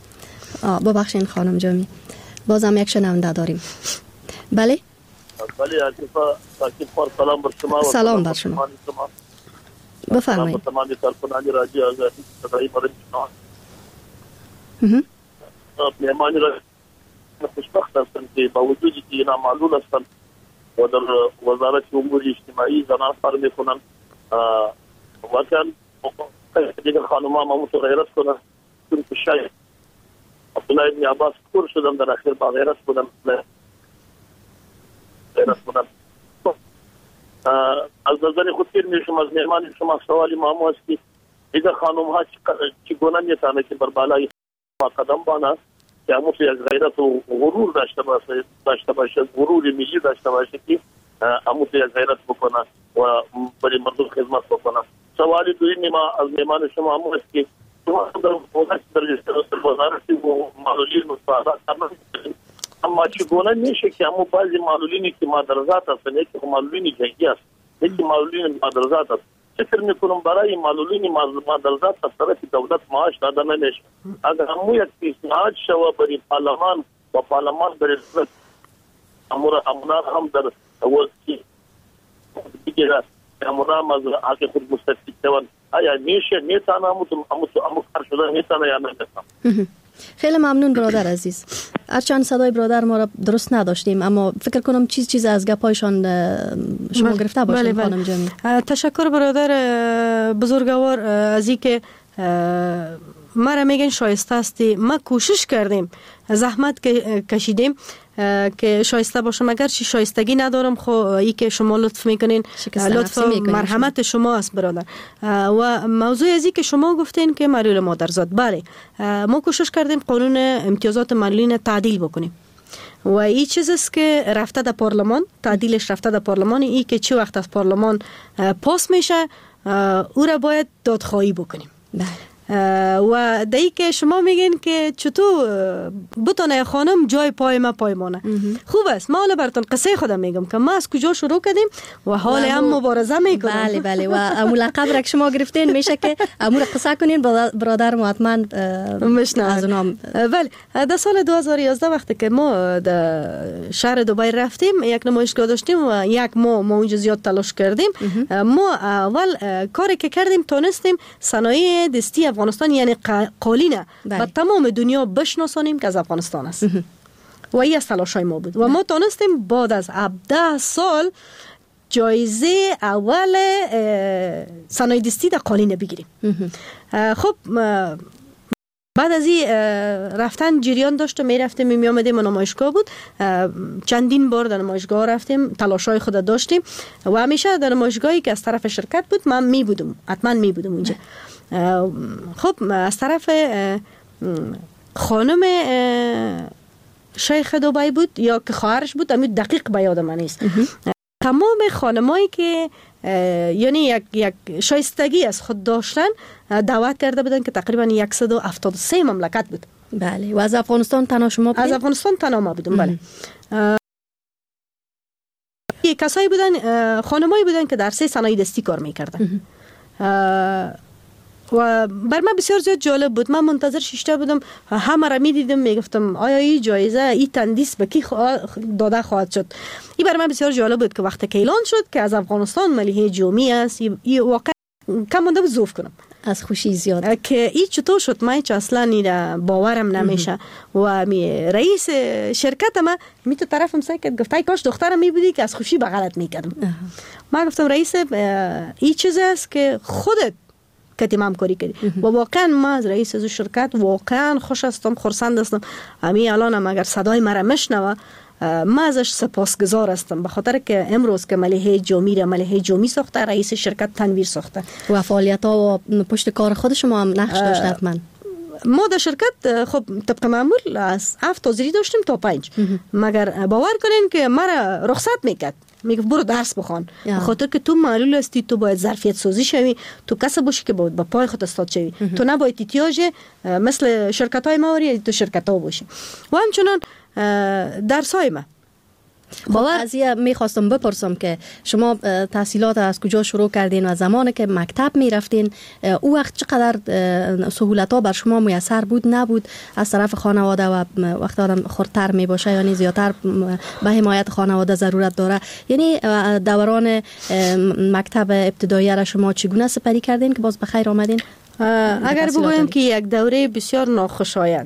ببخشید خانم جامی، بازم یک شنونده داریم. بله بله عزیزا، سلام بر شما. سلام بر شما، بفرمایید. تمام کارکنان رادیو آزادی صدای مرد شما. مهمان را خوشبخت هستم که با وجودی که اینا معلول هستم و در وزارت امور اجتماعی زنان کار میکنن، واقعا دیگر خانوما ما متو غیرت کنن، چون که شاید عبدالله ابن عباس کور شدم در اخیر با غیرت کنم غیرت کنم از نظر خود تیر میشم. از مهمان شما سوالی معمو است که دیگر خانوم ها چگونه میتونه که بر بالای قدم بانه که همون یک غیرت و غرور داشته باشه داشته باشه غرور ملی داشته باشه که همون یک غیرت بکنه و برای مردم خدمت بکنه. سوالی دویی ما از مهمان شما همون است که شما در وزارت معلولین مساعدت کردن، اما چگونه میشه که همون بعضی معلولینی که مادرزاد هستن، یکی معلولین جنگی است، یکی معلولین مادرزاد است، فکر میکنم برای معلولین مادرزاد از طرف دولت معاش داده نمیشه. اگر همون یک پیشنهاد شوه برای پارلمان و پارلمان برای دولت امور امونار هم در وقتی دیگر امونار از حق خود مستفید شوند، آیا میشه میتونه همون همون کار شده میتونه یا نمیتونه؟ خیلی ممنون برادر عزیز. هرچند صدای برادر ما را درست نداشتیم، اما فکر کنم چیز چیز از گپایشان شما بله. گرفته باشید. بله خانم جامی. تشکر برادر بزرگوار از اینکه ما را میگن شایسته هستی. ما کوشش کردیم، زحمت کشیدیم که شایسته باشم، اگر چی شایستگی ندارم، خو ای که شما لطف میکنین، لطف مرحمت شما است برادر. و موضوع ازی که شما گفتین که معلول مادرزاد، بله ما کوشش کردیم قانون امتیازات معلولین تعدیل بکنیم. و این چیز است که رفته در پارلمان، تعدیلش رفته در پارلمان. این که چه وقت از پارلمان پاس میشه او را باید دادخواهی بکنیم. بله. و دایی که شما میگین که چطور بتونه خانم جای پای ما پایمانه. خوب است، ما حالا براتون قصه خودم میگم که ما از کجا شروع کردیم و حال هم مبارزه میکنیم. بله بله. و امو لقب را که شما گرفتین میشه که امو را قصه کنین برادر ما حتما از اونام. بله، در سال دو هزار و یازده وقتی که ما در شهر دبی رفتیم یک نمایشگاه داشتیم و یک ماه ما اونجا زیاد تلاش کردیم. ما اول کاری که کردیم تونستیم صنایع دستی افغانستان یعنی قالینه و تمام دنیا بشناسانیم که از افغانستان است. و این از تلاشای ما بود و ما تونستیم بعد از هفده سال جایزه اول صنایع دستی در قالینه بگیریم. خب بعد از این رفتن جریان داشت و می رفتیم می آمدیم. نمایشگاه بود، چندین بار در نمایشگاه رفتیم، تلاشای خود داشتیم و همیشه در نمایشگاهی که از طرف شرکت بود من می بودم، حتما می بودم اونجا. خب از طرف خانم شیخ دبی بود یا که خواهرش بود، اما دقیق به یاد من نیست. تمام خانمایی که یعنی یک یک شایستگی از خود داشتن دعوت کرده بودن که تقریبا صد و هفتاد و سه مملکت بود. بله. و از افغانستان تنها شما بودین؟ از افغانستان تنها ما بودم. بله. یک کسایی بودن، خانمایی بودن که در سه صنایع دستی کار میکردن و بر من بسیار زیاد جالب بود. من منتظر شیشته بودم، همه را می دیدم، می گفتم آیا این جایزه، این تندیس به کی داده خواهد شد. این بر من بسیار جالب بود که وقتی که اعلان شد که از افغانستان ملیحه جومی است، این واقعا کم مونده بود ذوف کنم از خوشی زیاد که این چطور شد. من چه اصلا این باورم نمیشه. و می رئیس شرکت ما می تو طرفم سعی کرد، گفت ای کاش دخترم می بودی که از خوشی بغلت میکردم. من گفتم رئیس این چیز است که خودت کتیمام کاری کردی و واقعا ما از رئیس از شرکت واقعا خوش هستم، خرسند هستم. همین الانم اگر صدای مرا مشنوه ما ازش سپاسگزار هستم، به خاطر که امروز که ملیحه جومی را ملیحه جومی ساخته، رئیس شرکت تنویر ساخته و فعالیت ها و پشت کار خود شما هم نقش داشته حتما. ما در شرکت خب طبق معمول از هفت حاضری داشتیم تا پنج، مگر باور کنین که مرا رخصت میکرد، میگه برو درس بخوان، به خاطر که تو معلول هستی، تو باید ظرفیت سازی شوی، تو کس باشی که باید با پای خود استاد شوی، تو نباید احتیاج مثل شرکت های مواری تو شرکت ها باشی. و همچنان درس های ما باور از این میخواستم بپرسم که شما تحصیلات از کجا شروع کردین و زمانی که مکتب میرفتین او وقت چقدر سهولت ها بر شما میسر بود نبود از طرف خانواده و وقت آدم خردتر میباشه یعنی زیادتر به حمایت خانواده ضرورت داره، یعنی دوران مکتب ابتدایی را شما چگونه سپری کردین که باز بخیر آمدین؟ اگر بگویم که یک دوره بسیار ناخوشایند.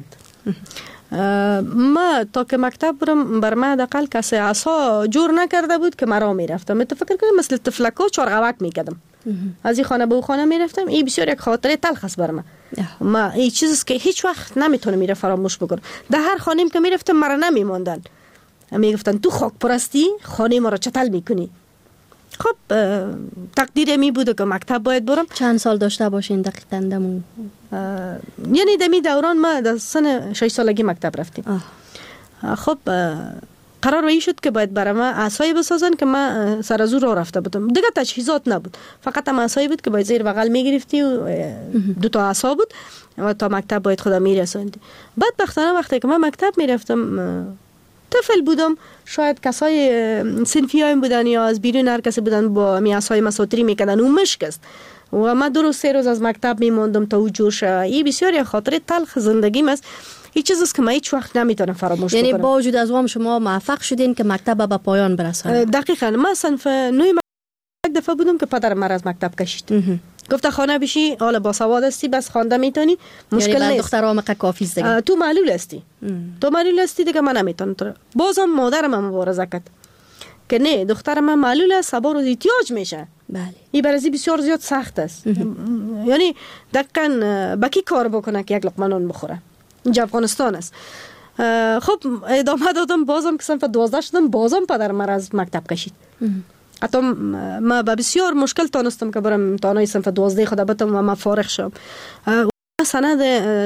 ما تا که مکتب برم بر من دقل کسی عصا جور نکرده بود که مرا میرفتم. متفکر کنیم مثل تفلکا چارغوک میکردم، از این خانه به اون خانه میرفتم. این بسیار یک خاطره تلخ است بر من. ما این چیزی که هیچ وقت نمیتونم میره فراموش بکنم. در هر خانه‌ای که میرفتم مرا نمیموندن، میگفتن تو خاک پرستی خانه ما را چتل میکنی. خب تقدیر می بوده که مکتب باید برم. چند سال داشته باشین دقیقاً دمون؟ یعنی دمی دوران ما در سن شش سالگی مکتب رفتیم. خب قرار وی شد که باید برای ما عصای بسازن که ما سر از او راه رفته بودم. دیگه تجهیزات نبود، فقط هم عصایی بود که باید زیر بغل میگرفتی و دو تا عصا بود و تا مکتب باید خدا میرسوندی. بعد بختانه وقتی که من مکتب میرفتم طفل بودم، شاید کسای صنفی هایم بودن یا از بیرون هر کسی بودن با میاسای مساطری میکردن و مشک است و من دو روز سه روز از مکتب میموندم تا او جور شه. این بسیار یک خاطره تلخ زندگیم است. این چیز است که من هیچ وقت نمیتونم فراموش یعنی بکنم. با وجود از وام شما موفق شدین که مکتب به پایان برسانید؟ دقیقاً. من صنف نوی یک دفعه بودم که پدرم مرا از مکتب کشید. گفت خانه بشی، حالا با سواد هستی، بس خوانده میتونی، مشکل یعنی نیست. دخترها مقه کافی است دیگه. تو معلول هستی. تو معلول هستی دیگه من نمیتونم. بازم مادرم مبارزه کرد که نه دخترم من معلول است، سبا روز احتیاج میشه. بله. این برازی بسیار زیاد سخت است. یعنی دقیقاً با کی کار بکنه که یک لقمه نان بخوره؟ اینجا افغانستان است. خب ادامه دادم، بازم که صنف دوازده شدم، بازم پدرم مرا از مکتب کشید. حتی ما با بسیار مشکل تانستم که برم امتحانای صنف دوازده خود بتم و ما فارغ شم. سند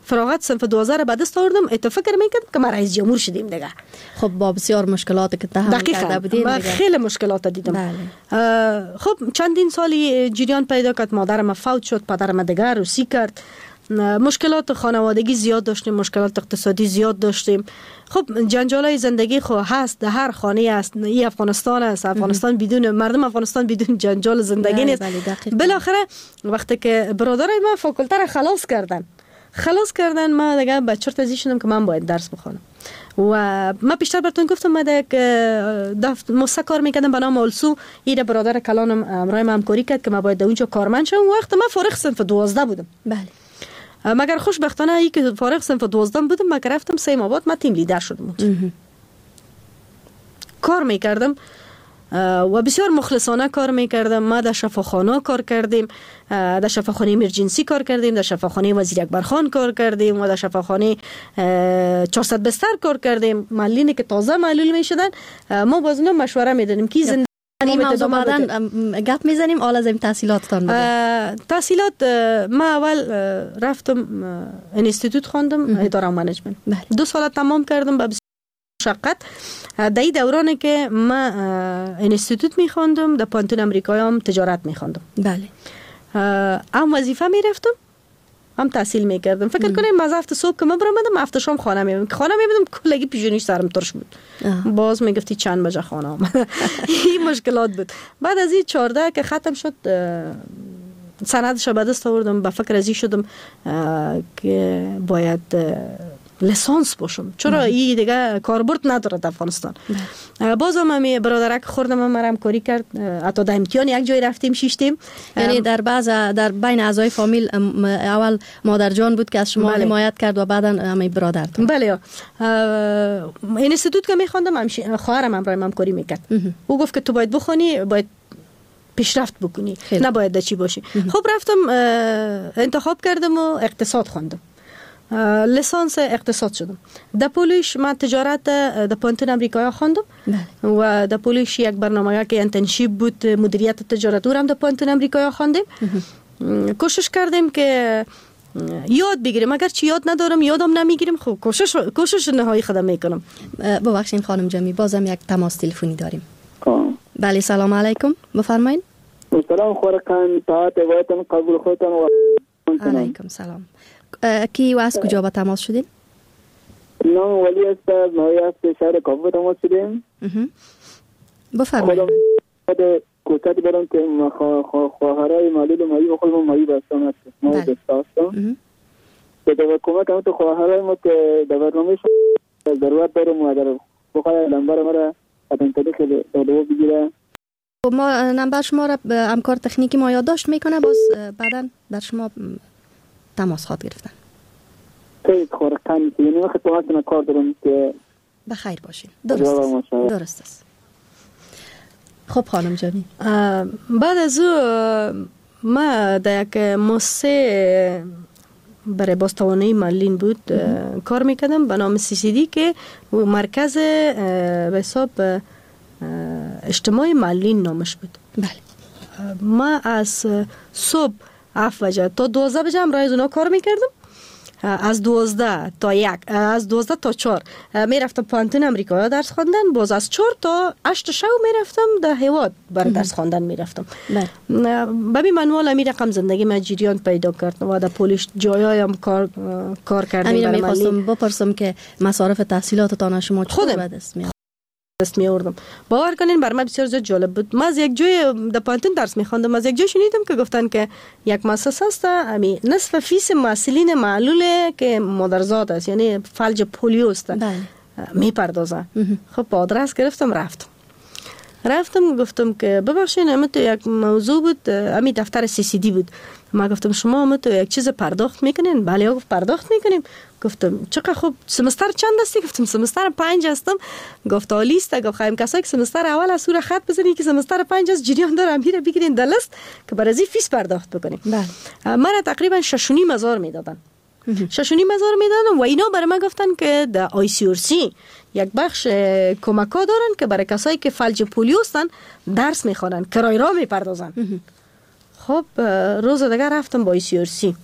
فراغت صنف دوازده را به دست آوردم. ات فکر میکردم که ما رئیس جمهور شدیم دیگه. خب با بسیار مشکلاتی که تحمل کرده بودین دقیقاً خیلی مشکلات دیدم. بله. خب چندین سالی جریان پیدا کرد، مادرم فوت شد، پدرم دیگه روسی کرد، مشکلات خانوادگی زیاد داشتیم، مشکلات اقتصادی زیاد داشتیم. خب جنجالای زندگی خو هست، در هر خانه است. این افغانستان است، افغانستان بدون مردم افغانستان بدون جنجال زندگی نیست. بالاخره وقتی که برادرای من فاکولته را خلاص کردن خلاص کردن ما دیگه به چرت ازی شدم که من باید درس بخونم. و من پیشتر براتون گفتم من یک دفتر موسسه کار میکردم به نام السو. این برادر کلانم همراه من همکاری کرد که من باید اونجا کارمند شم. وقت من فارغ صنف دوازده بودم. بله. مگر خوشبختانه ای که فارغ صنف دوازده بودم، مگر رفتم سیم آباد، من تیم لیدر شدم. کار میکردم و بسیار مخلصانه کار میکردم. ما در شفاخانه کار کردیم، در شفاخانه ایمرجنسی کار کردیم، در شفاخانه وزیر اکبر خان کار کردیم و در شفاخانه چهارصد بستر کار کردیم. معلولینی که تازه معلول میشدن ما باز اونها مشوره میدادیم که زندگی این موضوع بعداً گپ میزنیم. آل از این تحصیلاتتان بده. تحصیلات ما اول رفتم انستیتوت خواندم، اداره و منیجمنت. دو سال تمام کردم به مشقت. در این دورانی که ما انستیتوت میخواندم در پانتون امریکایی هم تجارت میخواندم. بله. هم وظیفه میرفتم هم تحصیل میکردم. فکر کنیم از هفته صبح که من برامدم هفته شام خانه میبودم. خانه میبودم کلگی پیژونیش سرم ترش بود. آه. باز میگفتی چند بجه خانه آمد. این مشکلات بود. بعد از این چهارده که ختم شد سندش به دست آوردم. به فکر ازی شدم که باید لیسانس باشم، چرا این دیگه کاربرد نداره در افغانستان. بازم من برادرک خوردم، من مرم کاری کرد، حتی در امتحان یک جای رفتیم شیشتیم. یعنی در بعض در بین اعضای فامیل اول مادر جان بود که از شما بله. حمایت کرد و بعدا همین برادر. بله. اینستیتوت که می‌خواندم خواهرم همراه من کاری میکرد. او گفت که تو باید بخونی، باید پیشرفت بکنی، خیلی. نباید دچی باشی. خب رفتم انتخاب کردم و اقتصاد خواندم. لیسانس اقتصاد شدم. در پولیش من تجارت در پانتون امریکایی خواندم و در پولیش یک برنامه که انترنشیپ بود مدیریت تجارت رو هم در پانتون امریکایی خواندیم. کوشش کردیم که یاد بگیریم، اگر چی یاد ندارم یادم نمیگیریم. خب کوشش کوشش نهایی خودم میکنم. ببخشید خانم جمی، بازم یک تماس تلفنی داریم. بله سلام علیکم، بفرمایید. سلام خورکان تاعت وایتم قبول خودتان و علیکم سلام. کی و از کجا با تماس شدین؟ نام ولی است، مایی است، شهر کابل تماس شدیم. بفرمایید. خودم کوتاه برام که خواهرای معلول مایی و خودم مایی بستم است. مایی بستم. که در حکومت هم تو خواهرای ما که در برنامه ضرورت دارم و در بخواه نمبر مرا اتنطلی خیلی دولو بگیره. ما نمبر شما را همکار تکنیکی ما یادداشت میکنه، باز بعدا در شما تماس خواهد گرفتن. خیلی خورکان که یعنی وقت تو هستن کار دارم که بخیر باشین. درست است. درست است. خب خانم جانی، بعد از او ما در یک مؤسسه برای بازتوانایی معلولین بود کار میکردم به نام سی سی دی که مرکز به حساب اجتماعی معلولین نامش بود. بله. ما از صبح هفت بجه تا دوازده بجه همراه اونا کار میکردم. از دوازده تا یک از دوازده تا چهار میرفتم پانتون امریکا درس خواندن. باز از چهار تا هشت شب میرفتم در هیواد بر درس خواندن میرفتم. ببین منوال امی رقم زندگی من جریان پیدا کرد و در پولیش جایایم کار کار کردم. امیر میخواستم بپرسم که مصارف تحصیلاتتان شما چطور به دست میاد؟ دست می آوردم. باور کنین بر من بسیار زیاد جالب بود. من از یک جای در پانتون درس می‌خواندم، از یک جای شنیدم که گفتن که یک مؤسسه است، امی نصف فیس مسئولین معلوله که مادرزاد است، یعنی فلج پولیو است، میپردازه. خب آدرس گرفتم رفتم رفتم گفتم که ببخشید اما تو یک موضوع بود، امی دفتر سی سی دی بود. ما گفتم شما اما تو یک چیز پرداخت میکنین؟ بله. گفت پرداخت میکنیم. گفتم چقدر خوب. سمستر چند هستی؟ گفتم سمستر پنج هستم. گفت عالی است. گفت خواهیم کسایی که سمستر اول از سور خط بزنین که سمستر پنج از جریان داره میره بگیرین در لیست که برای ازی فیس پرداخت بکنیم. بله. من تقریبا شش و نیم هزار میدادن. شش و نیم هزار میدادن و اینا برای من گفتن که در آی سی آر سی یک بخش کمک‌ها دارن که برای کسایی که فلج پولیو هستن درس میخوانن، کرایه را میپردازن. خب روز دیگه رفتم با آی سی آر سی.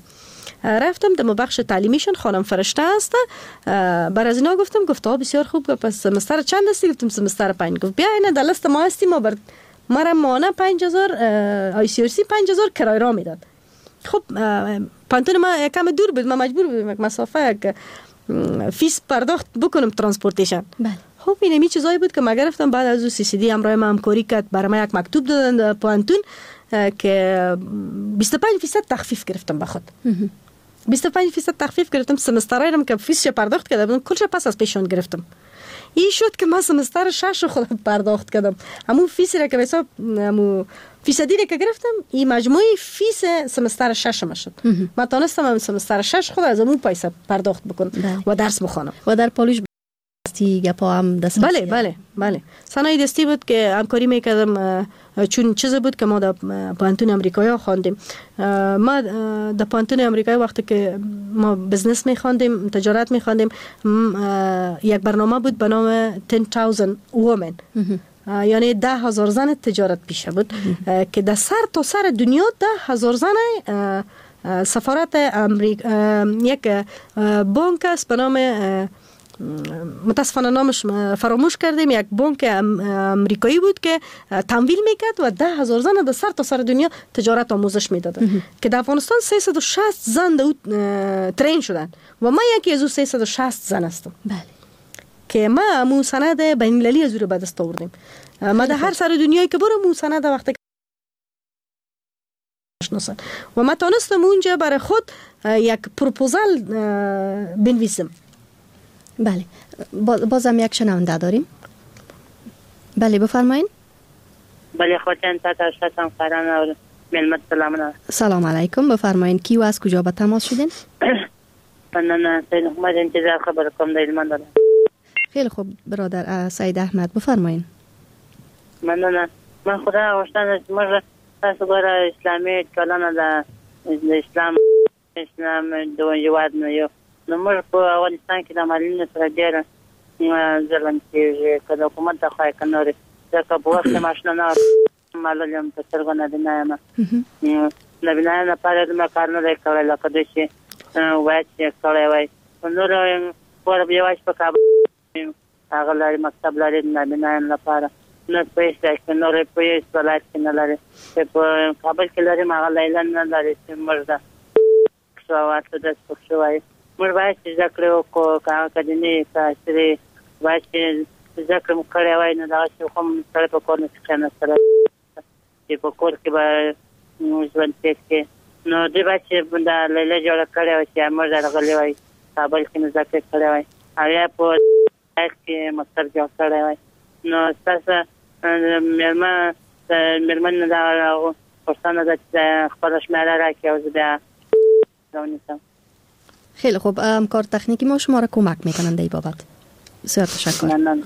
رفتم در بخش تعلیمیشون خانم فرشته است. بر از اینا گفتم گفت ها بسیار خوب، پس سمستر چند هستی؟ گفتم سمستر پنج. گفت بیا اینا در لیست ما هستی، ما بر مرا مانه پنج هزار آی سی آر سی پنج هزار کرایه را میداد. خب پانتون ما کم دور بود، ما مجبور بودم یک مسافه یک فیس پرداخت بکنم ترانسپورتیشن. بله. خب این می چیزایی بود که ما گرفتم. بعد از او سی سی دی همراه ما همکاری کرد، برای ما یک مکتوب دادن پانتون که بیست و پنج درصد تخفیف گرفتم به خود. بیست و پنج درصد تخفیف گرفتم. سمسترایرم که فیسش پرداخت کرده بودم کلش پس از پیشون گرفتم. این شد که من سمستر شش خود پرداخت کردم. همون فیسی را که حساب همون فیصدی را که گرفتم، این مجموعی فیس سمستر شش ما شد. من تونستم همون سمستر شش خود از همون پیسه پرداخت بکنم و درس بخونم. و در پالوش دستی گپا هم دست بله بله بله صنایع دستی بود که همکاری میکردم، چون چیز بود که ما در پانتون امریکایی خواندیم. ما در پانتون امریکایی وقتی که ما بزنس میخواندیم، تجارت میخواندیم، یک برنامه بود به نام ده هزار وومن، یعنی ده هزار زن تجارت پیشه بود که در سر تا سر دنیا ده هزار زن سفارت امریکا، یک بانک است به نام، متاسفانه نامش فراموش کردیم، یک بانک امریکایی بود که تمویل میکرد و ده هزار زن در سر تا سر دنیا تجارت آموزش میداد که در افغانستان سیصد و شصت زن در ترین شدن و ما یکی از او سیصد و شصت زن هستم. بله. که ما مو سند بین المللی از او رو به دست آوردیم. ما در هر سر دنیایی که برم مو سند وقتی و ما تونستم اونجا برای خود یک پروپوزال بنویسم. بله. بازم یک شنونده داریم. بله بفرمایین. بله خودتان تاشتم فران ملمت سلام. سلام علیکم. بفرمایین کی و از کجا به تماس شدین؟ من سید احمد انتظار خبر کوم در ایلمان دارم. خیلی خوب برادر سید احمد بفرمایین. من نه من خدا واستان مر تاسو ګره اسلامي کلانه د اسلام اسلام د یواد نه یو نو موږ په افغانستان کې د مالینو سره ډېر ظلم کېږي که د حکومت د خوا یې که نورې ځکه په وخت کې ماشینه نه معلول یم په سترګو نابینا یم نابینا یم لپاره دومره کار نه دی کړی لکه دوی چې باید چې کړی وای نور پوره یوازې په کابل هغه لري مکتب لري د نابینا یم لپاره نه په هېڅ ځای کې نورې په هېڅ ولایت کې نه لري چې په کابل کې لري هغه لیلا نه لري چې موږ د واته د سپک شوی موږ باید چې زده کړې وکړو که هغه کدینې که عصري باید چې زده کړې مو کړی وای نو دغه شی خو هم سړی په کور نه شي کښېنستلی چې په کور کې به ژوند تېر کړي نو دوی باید چې دا لیله جوړه کړې وای چې موږ راغلي وای کابل کې مو زده کړې کړې وای او یا په ولایت کې مکتب جوړ کړی وای نو ستاسو مېرمن مېرمن نه دغه پوښتنه ده چې خپله شمېره راکړي او زه بیا ونیسم. خیلی خوب همکار تکنیکی ما شما را کمک میکنن در این بابت. بسیار تشکر. ممنون.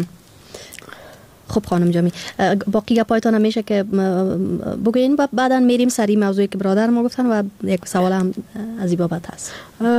خب خانم جامی باقی گپایتان هم میشه که بگوین و بعدا میریم سری موضوعی که برادر ما گفتن و یک سوال هم از این بابت هست.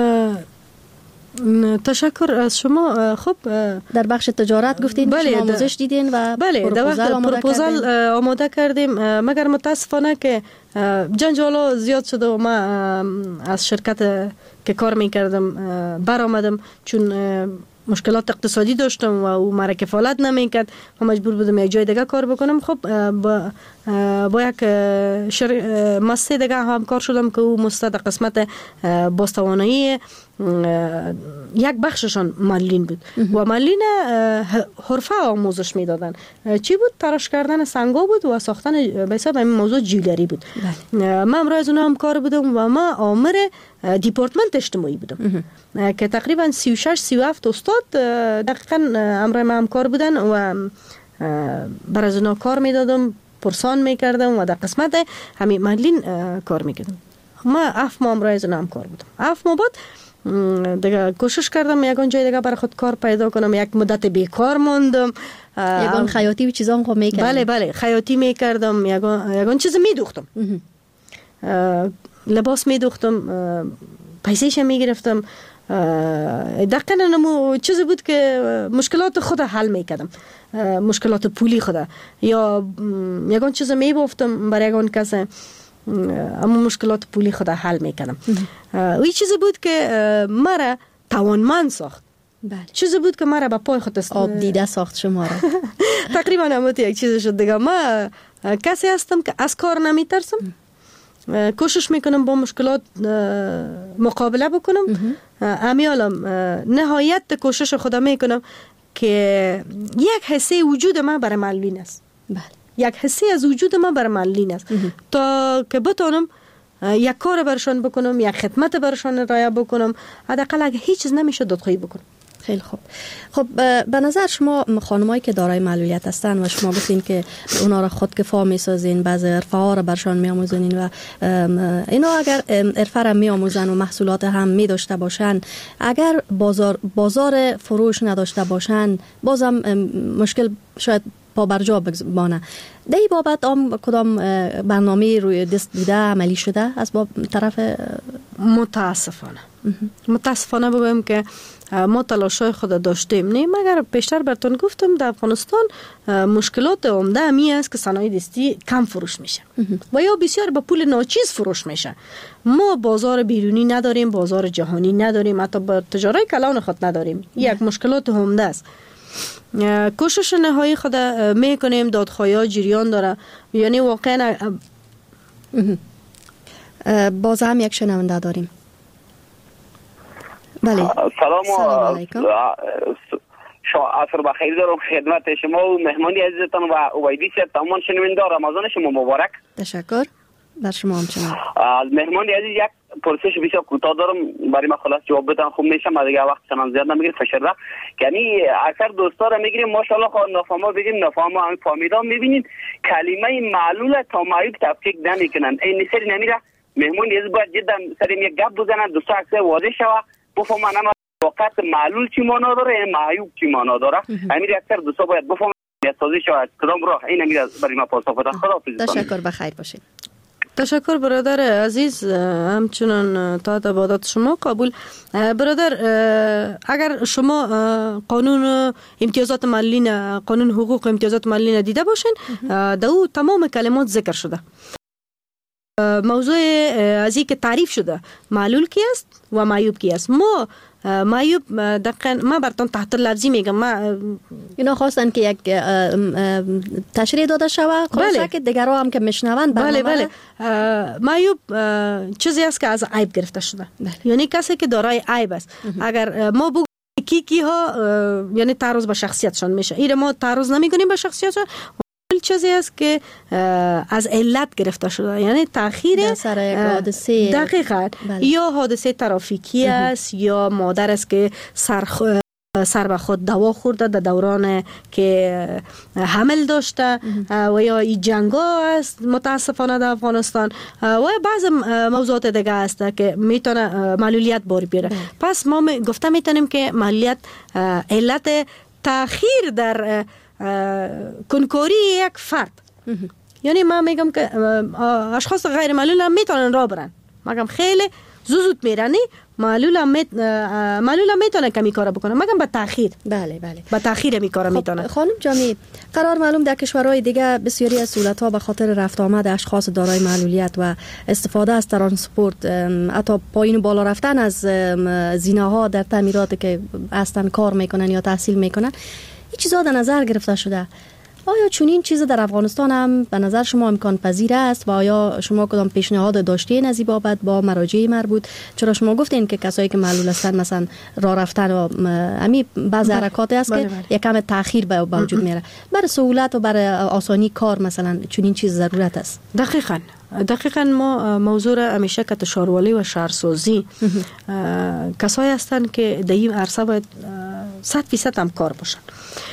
تشکر از شما. خب در بخش تجارت گفتین بله شما آموزش دیدین و بله پروپوزال آماده, پروپوزال آماده کردیم مگر متاسفانه که جنجالا زیاد شده و ما از شرکت که کار میکردم برآمدم چون مشکلات اقتصادی داشتم و او مرا کفالت نمیکرد و مجبور بودم یک جای دیگه کار بکنم. خب با, با یک شر... مؤسسه دیگه همکار شدم که او مستد قسمت بازتوانایی یک بخششان مالین بود و مالین حرفه آموزش میدادن. چی بود؟ تراش کردن سنگا بود و ساختن به حساب همین موضوع جیولری بود. من امروز از اونها همکار بودم و ما آمر دیپارتمنت اجتماعی بودم که تقریبا سی و شش سی و هفت استاد دقیقا امروز ما همکار بودن و بر از اونها کار میدادم، پرسان میکردم و در قسمت همین مالین کار میکردم. ما اف ما امروز از اونها همکار بودم. اف ما بود دیگه کوشش کردم یگان جای دیگه برای خود کار پیدا کنم. یک مدت بیکار موندم. یگان خیاطی و چیزا هم میکردم. بله بله خیاطی میکردم. یگان یگان چیز میدوختم. لباس میدوختم، پیسه‌ش میگرفتم. دقیقاً نمو چیزی بود که مشکلات خود حل میکردم، مشکلات پولی خود یا یگان چیز میبافتم برای یگان کس اما مشکلات پولی خود حل میکنم. و این چیزی بود که مرا توانمند ساخت. بله. چیزی بود که مرا به پای خود است... آب دیده ساخت شما را. تقریبا همون یک چیز شد دیگه. ما کسی هستم که از کار نمیترسم، کوشش میکنم با مشکلات مقابله بکنم. امیالم نهایت کوشش خودم میکنم که یک حصه وجود ما برای معلولین است. بله. یک حصه از وجود ما برای معلولین است تا که بتونم یک کار برشان بکنم، یک خدمت برشان ارائه بکنم. حداقل اگه هیچ چیز نمیشه دادخواهی بکنم. خیلی خوب. خب به نظر شما خانمایی که دارای معلولیت هستن و شما گفتین که اونا را خودکفا میسازین، بعضی حرفه ها را برشان میآموزین و اینا اگر حرفه را میآموزن و محصولات هم می داشته باشن، اگر بازار بازار فروش نداشته باشن بازم مشکل شاید پا برجا بانه. در این بابت هم کدام برنامه روی دست بوده عملی شده از باب طرف؟ متاسفانه متاسفانه بگویم که ما تلاشای خود داشتیم نه، مگر پیشتر براتون گفتم در افغانستان مشکلات عمده امی است که صنایع دستی کم فروش میشه و یا بسیار به پول ناچیز فروش میشه. ما بازار بیرونی نداریم، بازار جهانی نداریم، حتی با تجارت کلان خود نداریم. یک مشکلات عمده است. کوشش نهایی خود میکنیم، دادخواهی ها جریان داره. یعنی واقعا باز هم یک شنونده داریم. بله. سلام علیکم. شما عصر بخیر دارم خدمت شما و مهمانی عزیزتان و عبیدی صاحب. تمام شنونده رمضان شما مبارک. تشکر. بر شما همچنان. مهمانی عزیز یک پرسش بسیار کوتاه دارم، برای من خلاص جواب بدم خوب میشه. ما دیگه وقت چنان زیاد نمیگیریم فشرده. یعنی اکثر دوستا رو میگیریم ماشاءالله خود نفهمه بگیم نفهمه هم فهمیدم میبینید کلمه معلول تا معیوب تفکیک نمیکنن. این سری نمیره. مهمانی عزیز باید جدا سریم یک گپ بزنن، دوستا اکثر واضح شوه بفهمن اما واقعا معلول چی معنا داره این معیوب چی معنا داره. امیر اکثر دوستا باید بفهمن توضیح شود کدام راه. این امیر برای ما پاسخ بده. خداحافظ. تشکر، بخیر باشید. تشکر برادر عزیز، همچنان تا عبادت شما قبول. برادر اگر شما قانون امتیازات معلولین، قانون حقوق امتیازات معلولین دیده باشین، در او تمام کلمات ذکر شده. موضوع از این که تعریف شده معلول کی است و معیوب کی است. ما معیوب دقیقا ما براتون تحت لفظی میگم. ما اینا خواستن که یک تشریح داده شوه خواستن که دیگرها هم که میشنوند. بله بله. معیوب چیزی است که از عیب گرفته شده. بله. یعنی کسی که دارای عیب است. اگر ما بگویم کی کی ها یعنی تعرض به شخصیتشان میشه، این ما تعرض نمیکنیم به شخصیتشان. چیزی است که از علت گرفته شده، یعنی تأخیر سر حادثه دقیقاً بله. یا حادثه ترافیکی است یا مادر است که سر سر به خود دوا خورده در دوران که حمل داشته و یا این جنگا است متاسفانه در افغانستان و بعض موضوعات دیگه است که میتونه معلولیت بار بیاره. پس ما گفته میتونیم که معلولیت علت تأخیر در کنکوری یک فرد. یعنی ما میگم که اشخاص غیر معلول هم میتونن راه برن، مگم خیلی زود میرنی معلول هم میت... معلول هم میتونه کمی کار بکنه مگم با تأخیر. بله بله با تأخیر می کار میتونه. خانم جامی، قرار معلوم در کشورهای دیگه بسیاری از سهولت‌ها به خاطر رفت آمد اشخاص دارای معلولیت و استفاده از ترانسپورت، حتی پایین و بالا رفتن از زینه‌ها در تعمیرات که اصلا کار میکنن یا تحصیل میکنن، این چیزا در نظر گرفته شده. آیا چنین چیز در افغانستان هم به نظر شما امکان پذیر است و آیا شما کدام پیشنهاد داشتین از این بابت با مراجع مربوط؟ چرا شما گفتین که کسایی که معلول هستن مثلا راه رفتن و امی بعض حرکات است که یکم تأخیر به وجود میاره، برای سهولت و برای آسانی کار مثلا چنین چیز ضرورت است؟ دقیقاً دقیقاً ما موضوع همیشه که شهرواری و شهرسازی کسایی هستند که در این عرصه باید صد فیصد هم کار باشن.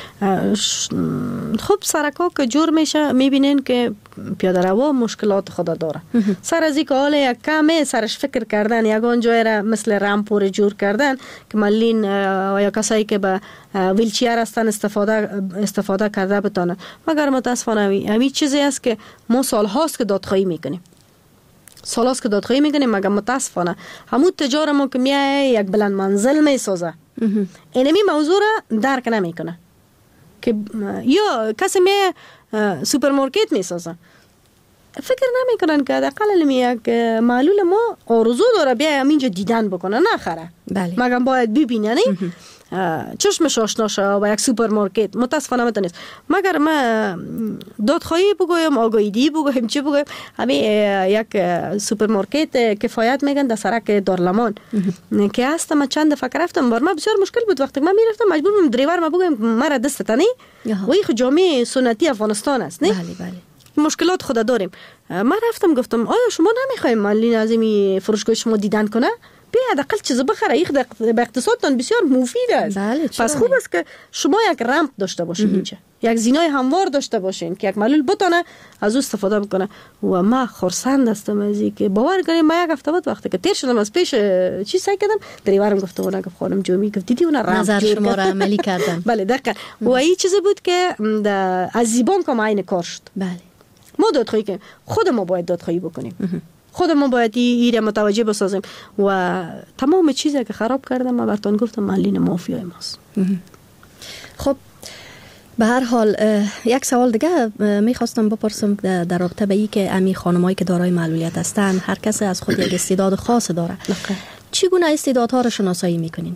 خب سرکا که جور میشه میبینین که پیاده روا مشکلات خود داره. سر از اینکه حالا یک کمه سرش فکر کردن یگان جای را مثل رامپور جور کردن که ملین و یا کسایی که به ویلچیر هستن استفاده استفاده کرده بتانن. مگر متاسفانه همین چیزی است که ما سال هاست که دادخواهی میکنیم سال هاست که دادخواهی میکنیم مگر متاسفانه همون تجار ما که میای یک بلند منزل میسازه اینمی موضوع را درک نمیکنه که یا کسی می سوپرمارکت میسازه فکر نمیکنن که حداقل یک معلول ما آرزو داره بیا همینجا دیدن بکنه نخره. بله. مگم باید ببینه چشمش آشنا شه و یک سوپرمارکت متاسفانه متنیست. مگر ما دادخواهی بگویم آگاهی بگویم چی بگویم همین یک سوپرمارکت کفایت میگن در سرک دارلمان که هست. ما چند دفعه رفتم بار ما بسیار مشکل بود وقتی ما میرفتم مجبور بودم دریور ما بگویم مرا دست تنی و این جامعه سنتی افغانستان است نه. بله بله. مشکلات خود داریم. ما رفتم گفتم آیا شما نمیخوایم معلولین از این فروشگاه شما دیدن کنه؟ بیا حداقل چیز بخره این به اقتصادتان بسیار مفید است. بله پس خوب است که شما یک رمپ داشته باشین اینجا، یک زینای هموار داشته باشین که یک معلول بتونه از او استفاده بکنه. و ما خرسند هستم از اینکه باور کنید ما یک هفته بعد وقتی که تیر شدم از پیش چی سعی کردم دریورم گفت اون گفت خانم جومی گفت دیدی اون رمپ نظر شما را عملی کردن. بله دقیقاً. و این چیزی بود که از زیبان کم عین کار شد. بله. ما دادخواهی کنیم، خود ما باید دادخواهی بکنیم، خود ما باید این متوجه بسازیم و تمام چیزی که خراب کردم ما براتون گفتم معلولین مافیای ماست. خب به هر حال یک سوال دیگه میخواستم بپرسم در رابطه به این که امی خانمایی که دارای معلولیت هستن هر کس از خود یک استعداد خاص داره. چگونه استعدادها رو شناسایی میکنین؟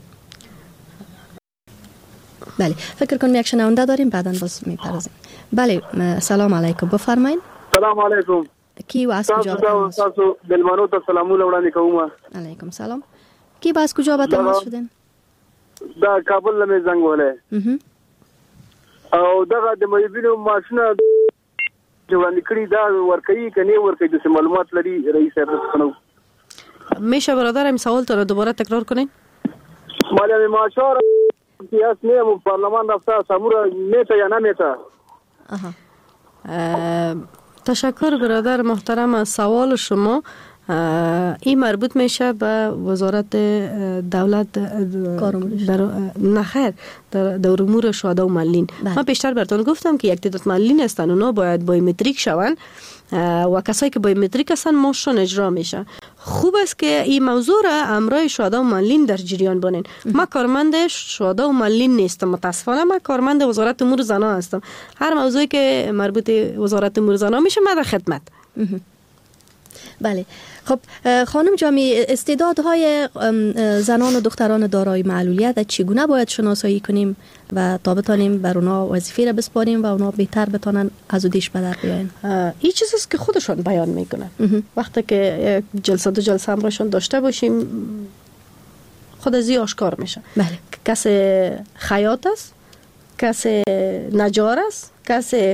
بله فکر کنم یک شنونده داریم بعداً باز میپرسیم. بله سلام علیکم بفرمایید. سلام علیکم. کی و از کجا تاسو تاسو دلمنو ته سلامونه وړاندې کوم. علیکم سلام. کی با از کجا به تماس شدین؟ دا کابل له زنګ وله. او دغه د مېبینو ماشینه جوړ کړی دا ورکړي کني ورکړي د معلومات لري رئیس ارسنو. میشه برادرم سوال تو رو دوباره تکرار کنین؟ مالی ماشور سیاس نیم پارلمان رفته سامورا میتا یا نمیتا. تشکر برادر محترم از سوال شما. این مربوط میشه به وزارت دولت در نخیر در امور شهدا و معلولین. من پیشتر براتون گفتم که یک تعداد معلولین هستن اونا باید بایومتریک شون و کسایی که بایومتریک هستن ماشون اجرا میشه. خوب است که این موضوع را امرای شهدا و معلولین در جریان بانین. ما کارمند شهدا و معلولین نیستم متاسفانه، ما کارمند وزارت امور زنان هستم. هر موضوعی که مربوط وزارت امور زنان میشه ما در خدمت. بله خب خانم جامی استعدادهای زنان و دختران دارای معلولیت چگونه باید شناسایی کنیم و تا بتانیم بر اونا وظیفه را بسپاریم و اونا بهتر بتانن از دیش به در بیاین؟ این چیزی است که خودشون بیان میکنن. وقتی که جلسه دو جلسه همراهشون داشته باشیم خود از این آشکار میشه. بله. کسی خیاط است، کسی نجار است، کسی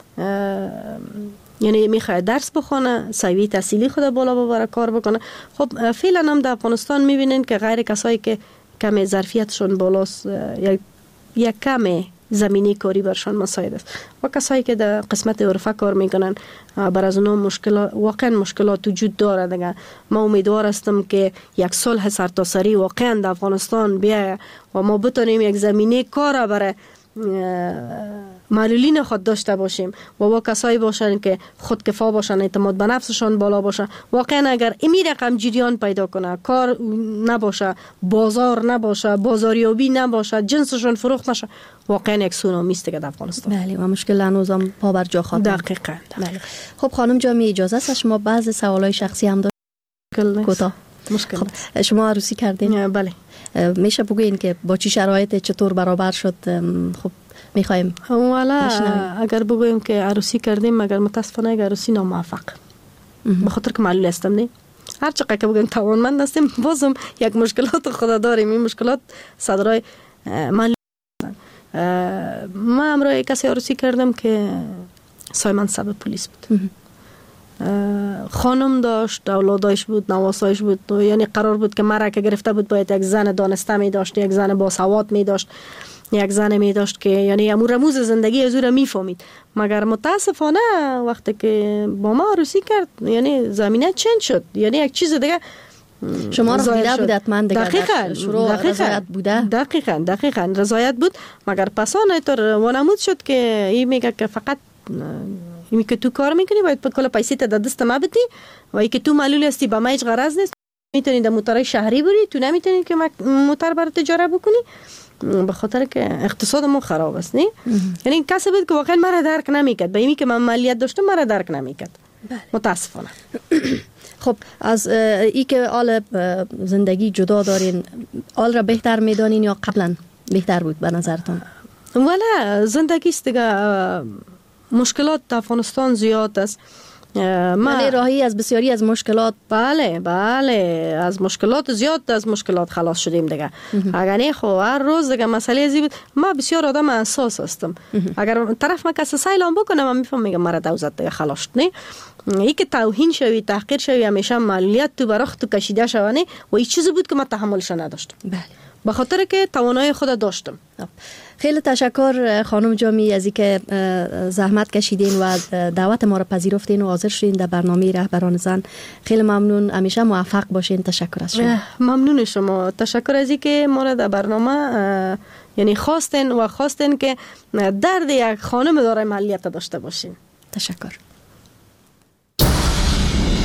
یعنی میخواد درس بخونه، سویه تحصیلی خود بالا ببره، کار بکنه. خب فعلا هم در افغانستان میبینین که غیر کسایی که کم ظرفیتشون بالاست یک یک کم زمینی کاری برشان مساعد است و کسایی که در قسمت عرفه کار میکنن بر از اونها مشکلات واقعا مشکلات وجود داره دیگه. ما امیدوار هستم که یک صلح سرتاسری واقعا در افغانستان بیاید و ما بتونیم یک زمینه کار برای معلولین خود داشته باشیم و با کسایی باشن که خودکفا باشن، اعتماد به نفسشان بالا باشه. واقعا اگر این رقم جریان پیدا کنه، کار نباشه، بازار نباشه، بازاریابی نباشه، جنسشون فروخت نشه، واقعا یک سونامی است که در افغانستان. بله و مشکل هنوزم پا بر جا خواهد. دقیقاً. بله. خب خانم جامی اجازه است شما بعضی سوالای شخصی هم دارید؟ کوتاه. مشکل خب شما عروسی کردین؟ بله. میشه بگوین که با چی شرایط چطور برابر شد؟ خب میخوایم والا اگر بگویم که عروسی کردیم مگر متاسفانه اگر عروسی ناموفق به خاطر که معلول هستم نه. هر چقدر که بگویم توانمند هستیم بازم یک مشکلات خود داریم. این مشکلات صدرای معلول. ما امروز کسی عروسی کردم که سایمنصب پلیس بود. خانم داشت، اولادایش بود، نواسایش بود. یعنی قرار بود که مرا که گرفته بود باید یک زن دانسته می داشت، یک زن با سواد می داشت، یک زن می داشت که یعنی امور رموز زندگی از او را می فهمید. مگر متاسفانه وقتی که با ما عروسی کرد یعنی زمینه چنج شد. یعنی یک چیز دیگه شما را دیده بود حتما دیگه دقیقاً شروع رضایت بوده. دقیقاً دقیقاً رضایت بود. مگر پسانه طور وانمود شد که این میگه که فقط این که تو کار میکنی باید کل پیسه تا دست ما بدی و این که تو معلول هستی با ما هیچ غرض نیست. میتونی در موتورهای شهری بری، تو نمیتونی که موتور برای تجاره بکنی به خاطر که اقتصادمون خراب است. نه یعنی کسی بود که واقعا مرا درک نمیکرد. به اینی که من مالیات داشتم مرا درک نمیکرد. متاسفانه. خب از ای که آل زندگی جدا دارین، آل را بهتر میدانین یا قبلا بهتر بود به نظرتان؟ ولی زندگی است دیگه، مشکلات در افغانستان زیاد است. من راهی از بسیاری از مشکلات. بله بله از مشکلات زیاد از مشکلات خلاص شدیم دیگه. اگر نه خب هر روز دیگه مسئله ازی بود. ما بسیار آدم حساس هستم. اگر طرف ما کسی سیلام بکنه من میفهم میگم مرا دوزت دیگه خلاص شد. نه ای که توهین شوی تحقیر شوی همیشه معلولیت تو برخ تو کشیده شوانه و این چیزی بود که من تحملش نداشتم. بله. به خاطر که توانایی خود داشتم. خیلی تشکر خانم جامی از اینکه زحمت کشیدین و دعوت ما را پذیرفتین و حاضر شدین در برنامه رهبران زن. خیلی ممنون، همیشه موفق باشین. تشکر از شما. ممنون شما. تشکر از اینکه ما را در برنامه یعنی خواستین و خواستین که درد یک خانم داره معلولیت داشته باشین. تشکر.